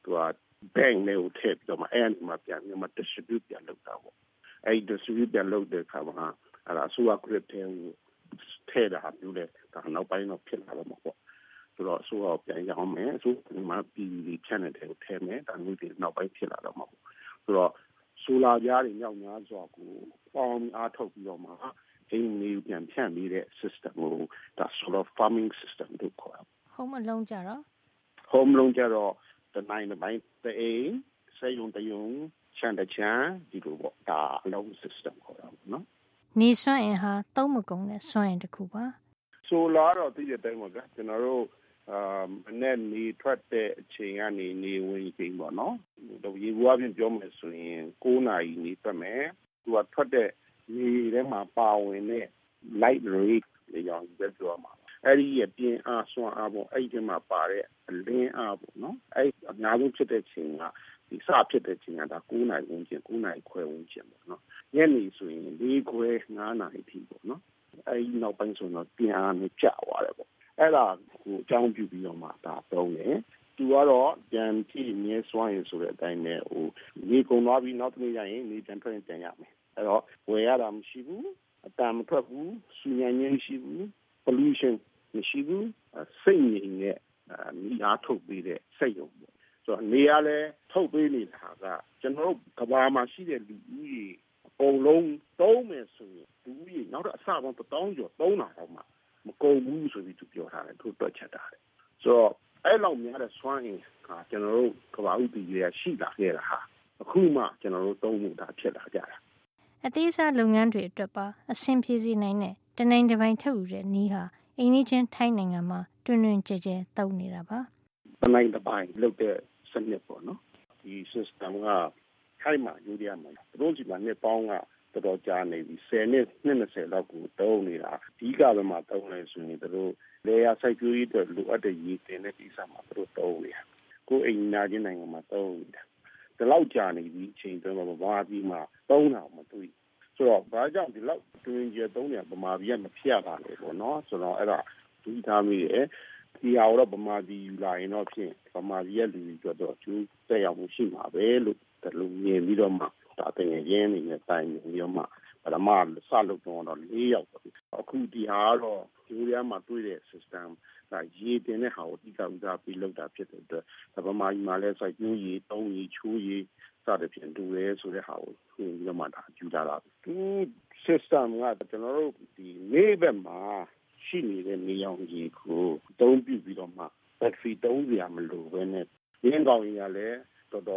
bank နဲ့ထည့်ပြီးတော့မှအဲ့ဒီမှာပြန်ပြီးမှ distribute ပြန်လုပ်တာပေါ့အဲ့ဒီ distribute ပြန်လုပ်တဲ့အခါမှာအဲ့ဒါ solar grid ထဲတာမျိုးလေဒါနောက်ပိုင်းတော့ဖြစ်လာတော့မှာပေါ့ဆိုတော့ solar ပြန်ရောင်းမယ်ဆိုမှပြည်ဖြန့်တဲ့ကိုထဲမယ်ဒါမျိုးတွေနောက်ပိုင်းဖြစ်လာတော့မှာပေါ့ဆိုတော့ solar ကြားတွေညောင်များစွာကိုပေါင်းအားထုတ်ပြီးတော့မှအိမ်လေးပြန်ဖြန့်ပြီးတဲ့ system ကိုဒါ solar farming system လို့ခေါ်တာ home loan ကြတော့ home loan ကြတော့တနိုင်တစ်ပိုင်းအိမ်စေယုံတယုံချန်တချန်ဒီလိုပေါ့ဒါ loan system ခေါ်တာပေါ့နော်နေစွမ်းအင်ဟာသုံးမကုန်တဲ့စွမ်းအင်တစ်ခုပါ solar တော့သိတဲ့အတိုင်းပါကကျွန်တော်တို့နဲ့နေထွက်တဲ့အချိန်ကနေနေဝင်ချိန်ပေါ့နော်တော့ရေဘူးအပြင်ပြောမယ်ဆိုရင်9နာရီနေထွက်မယ်သူကထွက်တဲ့နေထဲမှာပါဝင်တဲ့ light ray လေကြောင်းပဲပြောမှာအဲ့ဒီအပြင်အားစွမ်းအားပေါ့အဲ့ဒီမှာပါတဲ့အလင်းအားပေါ့နော်အဲ့အများဆုံးဖြစ်တဲ့ချိန်ကဒီစဖြစ်တဲ့ချိန်ကဒါ9နာရီဝန်းကျင်9နာရီခွဲဝန်းကျင်ပေါ့နော်ညနေဆိုရင်4ခွဲ9နာရီထိပေါ့နော်အဲ့ဒီနောက်ပိုင်းဆိုတော့ပြင်အားနဲ့ကြာသွားတယ်ပေါ့အဲ့ဒါကိုအကြောင်းပြုပြီးတော့မှဒါသုံးတယ်သူကတော့ပြန်ကြည့်မြဲစွမ်းရည်ဆိုတဲ့အတိုင်းနဲ့နေကုန်သွားပြီးနောက်တစ်နေ့ကျရင်နေပြန်ထွက်ရင်ပြန်ရမယ်အဲ့တော့ဝယ်ရတာမရှိဘူးအတန်မထွက်ဘူးစူညံခြင်းမရှိဘူး pollution မရှိဘူးစိတ်ငြိမ်တဲ့မိအားထုတ်ပေးတဲ့စိတ်ရုံပေါ့ဆိုတော့နေရလဲထုတ်ပေးနေတာကကျွန်တော်တို့ကဘာမှရှိတဲ့လူဦးရေအကုန်လုံးသုံးမယ်ဆိုရင်လူဦးရေနောက်တော့အစပေါင်း1000ကျော်သုံးတာတော့မှမကုန်ဘူးဆိုပြီးသူပြောထားတယ်သူတွက်ချက်တာတယ်ဆိုတော့အဲ့လောက်များတဲ့စွမ်းအင်ကကျွန်တော်တို့ကဘာဥပဒေရရှိလာခဲ့တာဟာအခုမှကျွန်တော်တို့သုံးမှုတာဖြစ်လာကြတာအသေးစားလုပ်ငန်းတွေအတွက်ပါအဆင်ပြေစေနိုင်တဲ့တနိုင်တစ်ပိုင်းထုတ်ယူတဲ့နည်းဟာအိမ်နီးချင်းထိုင်းနိုင်ငံမှာတွင်တွင်ကျဲကျဲသုံးနေတာပါတနိုင်တစ်ပိုင်းလုပ်တဲ့စနစ်ပေါ့နော်ဒီ system ကခိုင်မာယူရမှာတို့ဒီမှာနှစ်ပေါင်းကတော်တော်ကြာနေပြီ10နှစ်20လောက်ကိုတုံးနေတာအဓိကဘယ်မှာတုံးလဲဆိုရင်တို့လေယာစိုက်ပျိုးရေးအတွက်လိုအပ်တဲ့ရေတင်တဲ့ကိစ္စမှာတို့တုံးနေတာကိုအိမ်နာချင်းနိုင်ငံမှာတုံးနေတာဒီလောက်ကြာနေပြီအချိန်တွင်းမှာဘာပြီးမှတုံးတာမတွေ့ဆိုတော့ဘာကြောင့်ဒီလောက်တွင်ကျတုံးနေဗမာပြည်ကမဖြစ်ရတာလေပေါ့နော်ဆိုတော့အဲ့ဒါဒီသားမိရဲ့ဒီဟာတော့ဗမာပြည်ယူလာရင်တော့ဖြင့်ဗမာပြည်ရဲ့လူတွေတော့ကျူးတက်ရောက်မှုရှိမှာပဲလို့ဒီလိုမြင်ပြီးတော့မှဒါတင်ရင်းနေနဲ့တိုင်ပြီးတော့မှပထမစလုပ်တော့4ယောက်ပေါ့အခုဒီဟာတော့ဒီနေရာမှာတွေ့တဲ့ system ကရေတင်တဲ့ဟာကိုအဓိကဦးစားပေးလုပ်တာဖြစ်တဲ့အတွက်ဗမာပြည်မှာလည်းစိုက်ပျိုးရေးတုံးရေးချိုးရေးစသဖြင့်တူရဲဆိုတဲ့ဟာကိုသင်ပြီးတော့မှဒါယူလာတာဒီ system ကကျွန်တော်တို့ဒီနေဘက်မှာရှိနေတဲ့နေရောင်ကြီးကိုသုံးပြုပြီးတော့မှဘက်ထရီသုံးစရာမလိုဘဲနဲ့ရင်းကောင်းကြီးကလည်းတော်တော်များ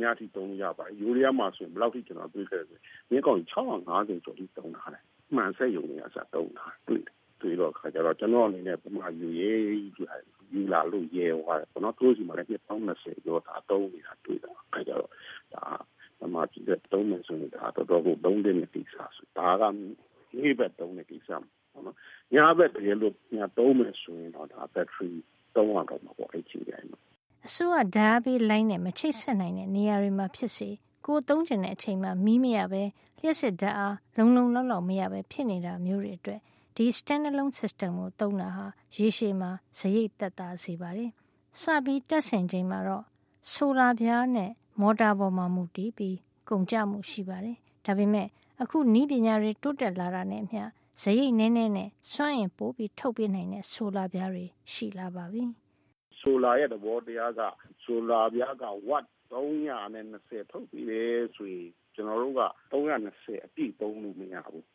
များထိတုံးရပါတယ်ယူရီးယားမှာဆိုဘယ်လောက်ထိကျွန်တော်တွေ့ခဲ့တယ်မြင်းကောင်650ကျော်ထိတုံးထားတယ်မှန်ဆက်ယုံနေရစားတုံးထားတွေ့တော့ခါကြတော့ကျွန်တော်အနေနဲ့ပမာယူလာလို့ရဲသွားတယ်ကျွန်တော်တို့စီမှာလည်း2020ကျော်ဒါတုံးနေတာတွေ့တာခါကြတော့ဒါပမာကြီးတဲ့တုံးနေဆိုနေတာတော့ကိုတုံးတဲ့ကိစ္စဒါကဒီဘက်တုံးတဲ့ကိစ္စနော်ညာဘက်တကယ်လို့ညာတုံးမယ်ဆိုရင်တော့ဒါဘက်ထရီတုံးရတော့မှာပေါ့အဲ့ချိန်တိုင်းအစိုးရဓာတ်ပေးလိုင်းနဲ့မချိတ်ဆက်နိုင်တဲ့နေရာတွေမှာဖြစ်စေကိုသုံးချင်တဲ့အချိန်မှာမီးမရပဲလျှက်စစ်ဓာတ်အားလုံလောက်မရပဲဖြစ်နေတာမျိုးတွေအတွက်ဒီ standalone system ကိုသုံးတာဟာရေရှည်မှာစရိတ်သက်သာစေပါတယ်။စပြီးတက်ဆင်ချိန်မှာတော့ဆိုလာပြားနဲ့မော်တာပေါ်မှာမူတည်ပြီးကုန်ကျမှုရှိပါတယ်။ဒါပေမဲ့အခုနည်းပညာတွေတိုးတက်လာတာနဲ့အမျှစရိတ်နည်းနဲ့စွမ်းအင်ပိုပြီးထုတ်ပေးနိုင်တဲ့ဆိုလာပြားတွေရှိလာပါပြီ။ဆိုလာရဲ့သဘောတရားကဆိုလာပြားကဝတ်320ထုတ်ပြီးတယ်ဆိုရင်ကျွန်တော်တို့က320အပြည့်သုံးလို့မရဘူး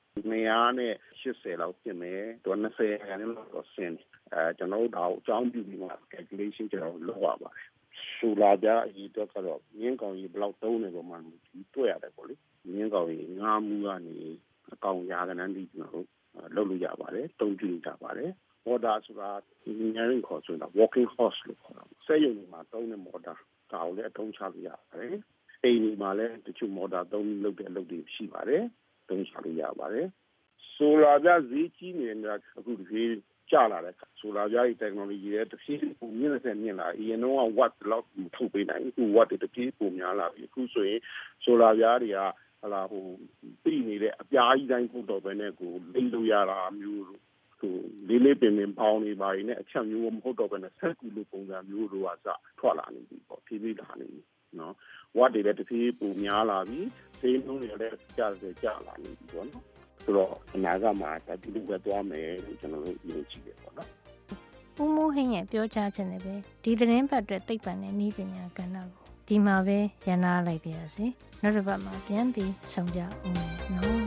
280လောက်ပြင်မယ်သူ20ရာခိုင်နှုန်းလောက်ဆင်းကျွန်တော်တို့ဒါအကြောင်းပြုပြီးမှ calculation ကျွန်တော်လုပ်ရပါတယ်ဆိုလာပြအရေးတော့ကတော့မြင်းကောင်ကြီးဘလောက်သုံးနေပုံမှန်ဒီတွေ့ရတယ်ပေါ့လေမြင်းကောင်ကြီးငါးမူကနေအကောင်ရာကနန်းဒီကျွန်တော်တို့လုပ်လို့ရပါတယ်တုံးကြည့်ကြပါတယ်မော်တာဆိုတာ engineering ခေါ်ဆိုတာ walking horse လို့ခေါ်တာစက်ရုံမှာသုံးတဲ့မော်တာဒါကိုလည်းအသုံးချလို့ရပါတယ်အိမ်ဒီမှာလည်းတချို့မော်တာသုံးလုပ်တဲ့အလုပ်တွေရှိပါတယ်သုံးချလို့ရပါတယ်ဆိုလာပြဈေးကြီးနေတာအခုဒီကျလာတဲ့ဆိုလာပြရဲ့ technology ရဲ့တစ်ဖြည်းဖြည်းပုံမြင့်လာအရင်တော့ watt လောက်ထုတ်ပေးနိုင်အခု watt တွေတစ်ဖြည်းပုံများလာပြီအခုဆိုရင်ဆိုလာပြတွေကဟလာဟိုပြည်နေတဲ့အပြားကြီးတိုင်းပို့တော့ပဲနဲ့ကိုလိမ့်လို့ရတာမျိုးဟိုလေးပင်ပေါင်းနေပါရင်အချက်မျိုးမဟုတ်တော့ဘဲနဲ့ဆက်ကူလို့ပုံစံမျိုးလိုအစထွက်လာနေပြီပေါ့ဖြည်းဖြည်းလာနေပြီနော်ဝတ်တွေလည်းတစ်ဖြည်းပုံများလာပြီဈေးနှုန်းတွေလည်းကျလာနေပြီပေါ့နော်ဆိုတော့အနာဂတ်မှာဒီလိုပဲသွားမယ်လို့ကျွန်တော်တို့ယုံကြည်တယ်ပေါ့နော်ဦးမိုးဟင်းရဲ့ပြောကြားချက်နဲ့ပဲဒီသတင်းပတ်အတွက်သိပ္ပံနဲ့နည်းပညာကဏ္ဍကိုဒီမှာပဲရန်နာလိုက်ပါရစေနောက်တစ်ပတ်မှာပြန်ပြီးဆုံကြအောင်နော်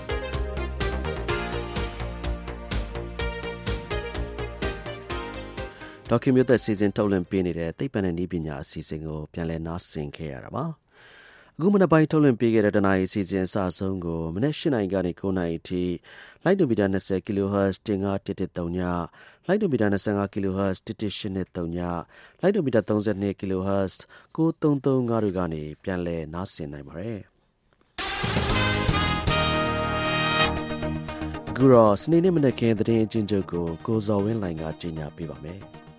ဒေါက်မျိုးသက်စီစဉ်ထုတ်လွှင့်ပေးနေတဲ့သိပ္ပံနဲ့နည်းပညာအစီအစဉ်ကိုပြန်လည်နားဆင်ခဲ့ရတာပါအခုမနက်ပိုင်းထုတ်လွှင့်ပေးခဲ့တဲ့တနားရီအစီအစဉ်အစဆုံးကိုမနက်၈နာရီကနေ9နာရီအထိလိုင်းဒိုမီတာ20 kHz 15113ညလိုင်းဒိုမီတာ25 kHz 11813ညလိုင်းဒိုမီတာ32 kHz 9335တို့ကနေပြန်လည်နားဆင်နိုင်ပါတယ်အခုတော့စနေနေ့မနက်ခင်းသတင်းအကျဉ်းချုပ်ကိုကိုဇော်ဝင်းလိုင်ကကြီးညာပေးပါမယ်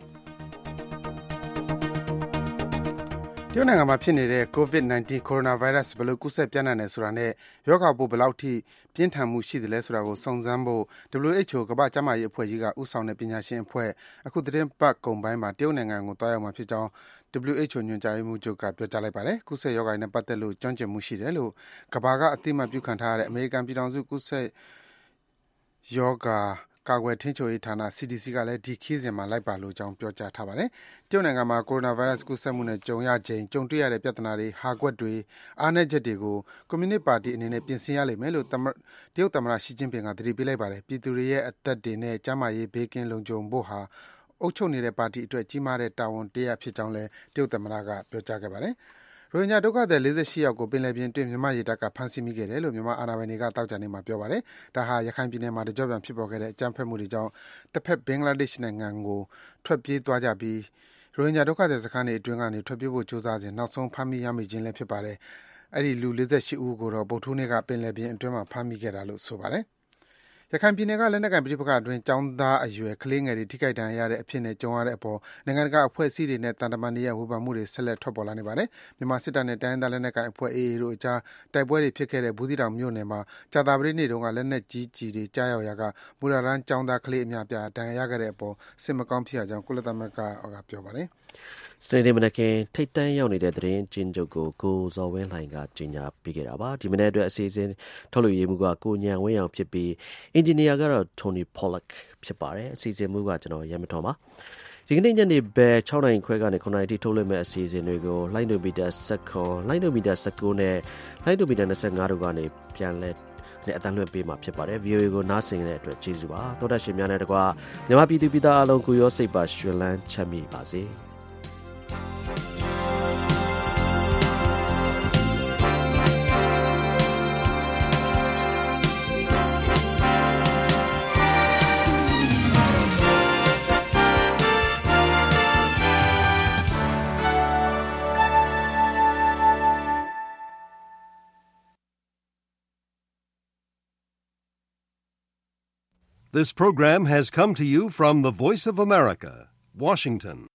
တရုတ်နိုင်ငံမှာဖြစ်နေတဲ့ COVID-19 coronavirus ဘယ်လိုကူးစက်ပြန့်နှံ့နေဆိုတာနဲ့ရောဂါပိုးဘယ်လောက်ထိပြင်းထန်မှုရှိသလဲဆိုတာကိုစုံစမ်းဖို့ WHO ကမ္ဘာ့ကျန်းမာရေးအဖွဲ့ကြီးကဦးဆောင်တဲ့ပညာရှင်အဖွဲ့အခုသတင်းပတ်ကုန်ပိုင်းမှာတရုတ်နိုင်ငံကိုတွားရောက်မှာဖြစ်ကြောင်း WHO ညွှန်ကြားရေးမှူးချုပ်ကပြောကြားလိုက်ပါတယ်။ကူးစက်ရောဂါနဲ့ပတ်သက်လို့ကျွမ်းကျင်မှုရှိတယ်လို့ကမ္ဘာကအသိအမှတ်ပြုခံထားရတဲ့အမေရိကန်ပြည်ထောင်စုကူးစက်ရောဂါကာကွယ်ထိန်းချုပ်ရေးဌာန CDC ကလည်းဒီခီးစဉ်မှာလိုက်ပါလို့ကြောင်းပြောကြားထားပါတယ်။တရုတ်နိုင်ငံမှာကိုရိုနာဗိုင်းရပ်စ်ကူးစက်မှုနဲ့ကြုံတွေ့ရတဲ့ပြဿနာတွေဟာကွက်တွေအားနည်းချက်တွေကိုကွန်မြူနစ်ပါတီအနေနဲ့ပြင်ဆင်ရလိမ့်မယ်လို့တရုတ်သမ္မတရှီကျင်းပင်ကသတိပေးလိုက်ပါတယ်။ပြည်သူတွေရဲ့အသက်တွေနဲ့ကျန်းမာရေးဘေးကင်းလုံခြုံဖို့ဟာအုပ်ချုပ်နေတဲ့ပါတီအတွက်ကြီးမားတဲ့တာဝန်တစ်ရပ်ဖြစ်ကြောင်းလည်းတရုတ်သမ္မတကပြောကြားခဲ့ပါတယ်။ရိုဟင်ဂျာဒုက္ခသည်48ယောက်ကိုပင်လယ်ပြင်တွင်းမြန်မာရေတပ်ကဖမ်းဆီးမိခဲ့တယ်လို့မြန်မာအာဏာပိုင်တွေကတောက်ကြနေမှာပြောပါတယ်။ဒါဟာရခိုင်ပြည်နယ်မှာတကြော့ပြန်ဖြစ်ပေါ်ခဲ့တဲ့အကြမ်းဖက်မှုတွေကြောင့်တစ်ဖက်ဘင်္ဂလားဒေ့ရှ်နိုင်ငံကိုထွက်ပြေးသွားကြပြီးရိုဟင်ဂျာဒုက္ခသည်စခန်းတွေအတွင်းကနေထွက်ပြေးဖို့ကြိုးစားစဉ်နောက်ဆုံးဖမ်းမိရမိခြင်းလည်းဖြစ်ပါတယ်။အဲ့ဒီလူ48ဦးကိုတော့ဗုဒ္ဓဟူးနေ့ကပင်လယ်ပြင်အတွင်းမှာဖမ်းမိခဲ့တာလို့ဆိုပါတယ်။ရခိုင်ပြည်နယ်ကလက်နက်ကိုင်ပဋိပက္ခအတွင်းကျောင်းသားအရွယ်ကလေးငယ်တွေထိခိုက်ဒဏ်ရာရတဲ့အဖြစ်နဲ့ကြုံရတဲ့အပေါ်နိုင်ငံတကာအဖွဲ့အစည်းတွေနဲ့တန်တမန်တွေရဲ့ဝေဖန်မှုတွေဆက်လက်ထွက်ပေါ်လာနေပါတယ်။မြန်မာစစ်တပ်နဲ့တိုင်းဒေသလက်နက်ကိုင်အဖွဲ့ AA တို့အကြားတိုက်ပွဲတွေဖြစ်ခဲ့တဲ့ဘူးသီးတောင်မြို့နယ်မှာကြာသပတေးနေ့တုန်းကလက်နက်ကြီးတွေကြားရောက်ရာကမူလတန်းကျောင်းသားကလေးအများပြားဒဏ်ရာရခဲ့တဲ့အပေါ်စစ်မကောင်းဖြစ်ရကြောင်းကုလသမဂ္ဂကပြောပါတယ်။စနေနေ့မနက်ခင်းထိတ်တန့်ရောက်နေတဲ့သတင်းကျဉ်းချုပ်ကိုဇော်ဝင်းလှိုင်ကကြီးညာပေးခဲ့တာပါဒီမနေ့အတွက်အစီအစဉ်ထုတ်လွှင့်ရေးမှုကကိုညံဝင်းအောင်ဖြစ်ပြီးအင်ဂျင်နီယာကတော့ Tony Pollock ဖြစ်ပါတယ်အစီအစဉ်မှုကကျွန်တော်ရဲမထွန်ပါဒီကနေ့ညနေဘယ်6နိုင်ခွဲကနေ9နိုင်ထိထုတ်လွှင့်မဲ့အစီအစဉ်တွေကိုလိုင်းဒိုမီတာ7လိုင်းဒိုမီတာ19နဲ့လိုင်းဒိုမီတာ25တို့ကနေပြန်လဲနဲ့အတန်းလွှင့်ပေးမှာဖြစ်ပါတယ် VOA ကိုနားဆင်တဲ့အတွက်ကျေးဇူးပါသောတာရှင်များနဲ့တကွာမြန်မာပြည်သူပြည်သားအလုံးကိုရောစိတ်ပါရွှင်လန်းချမ်းမြေ့ပါစေ This program has come to you from the Voice of America, Washington.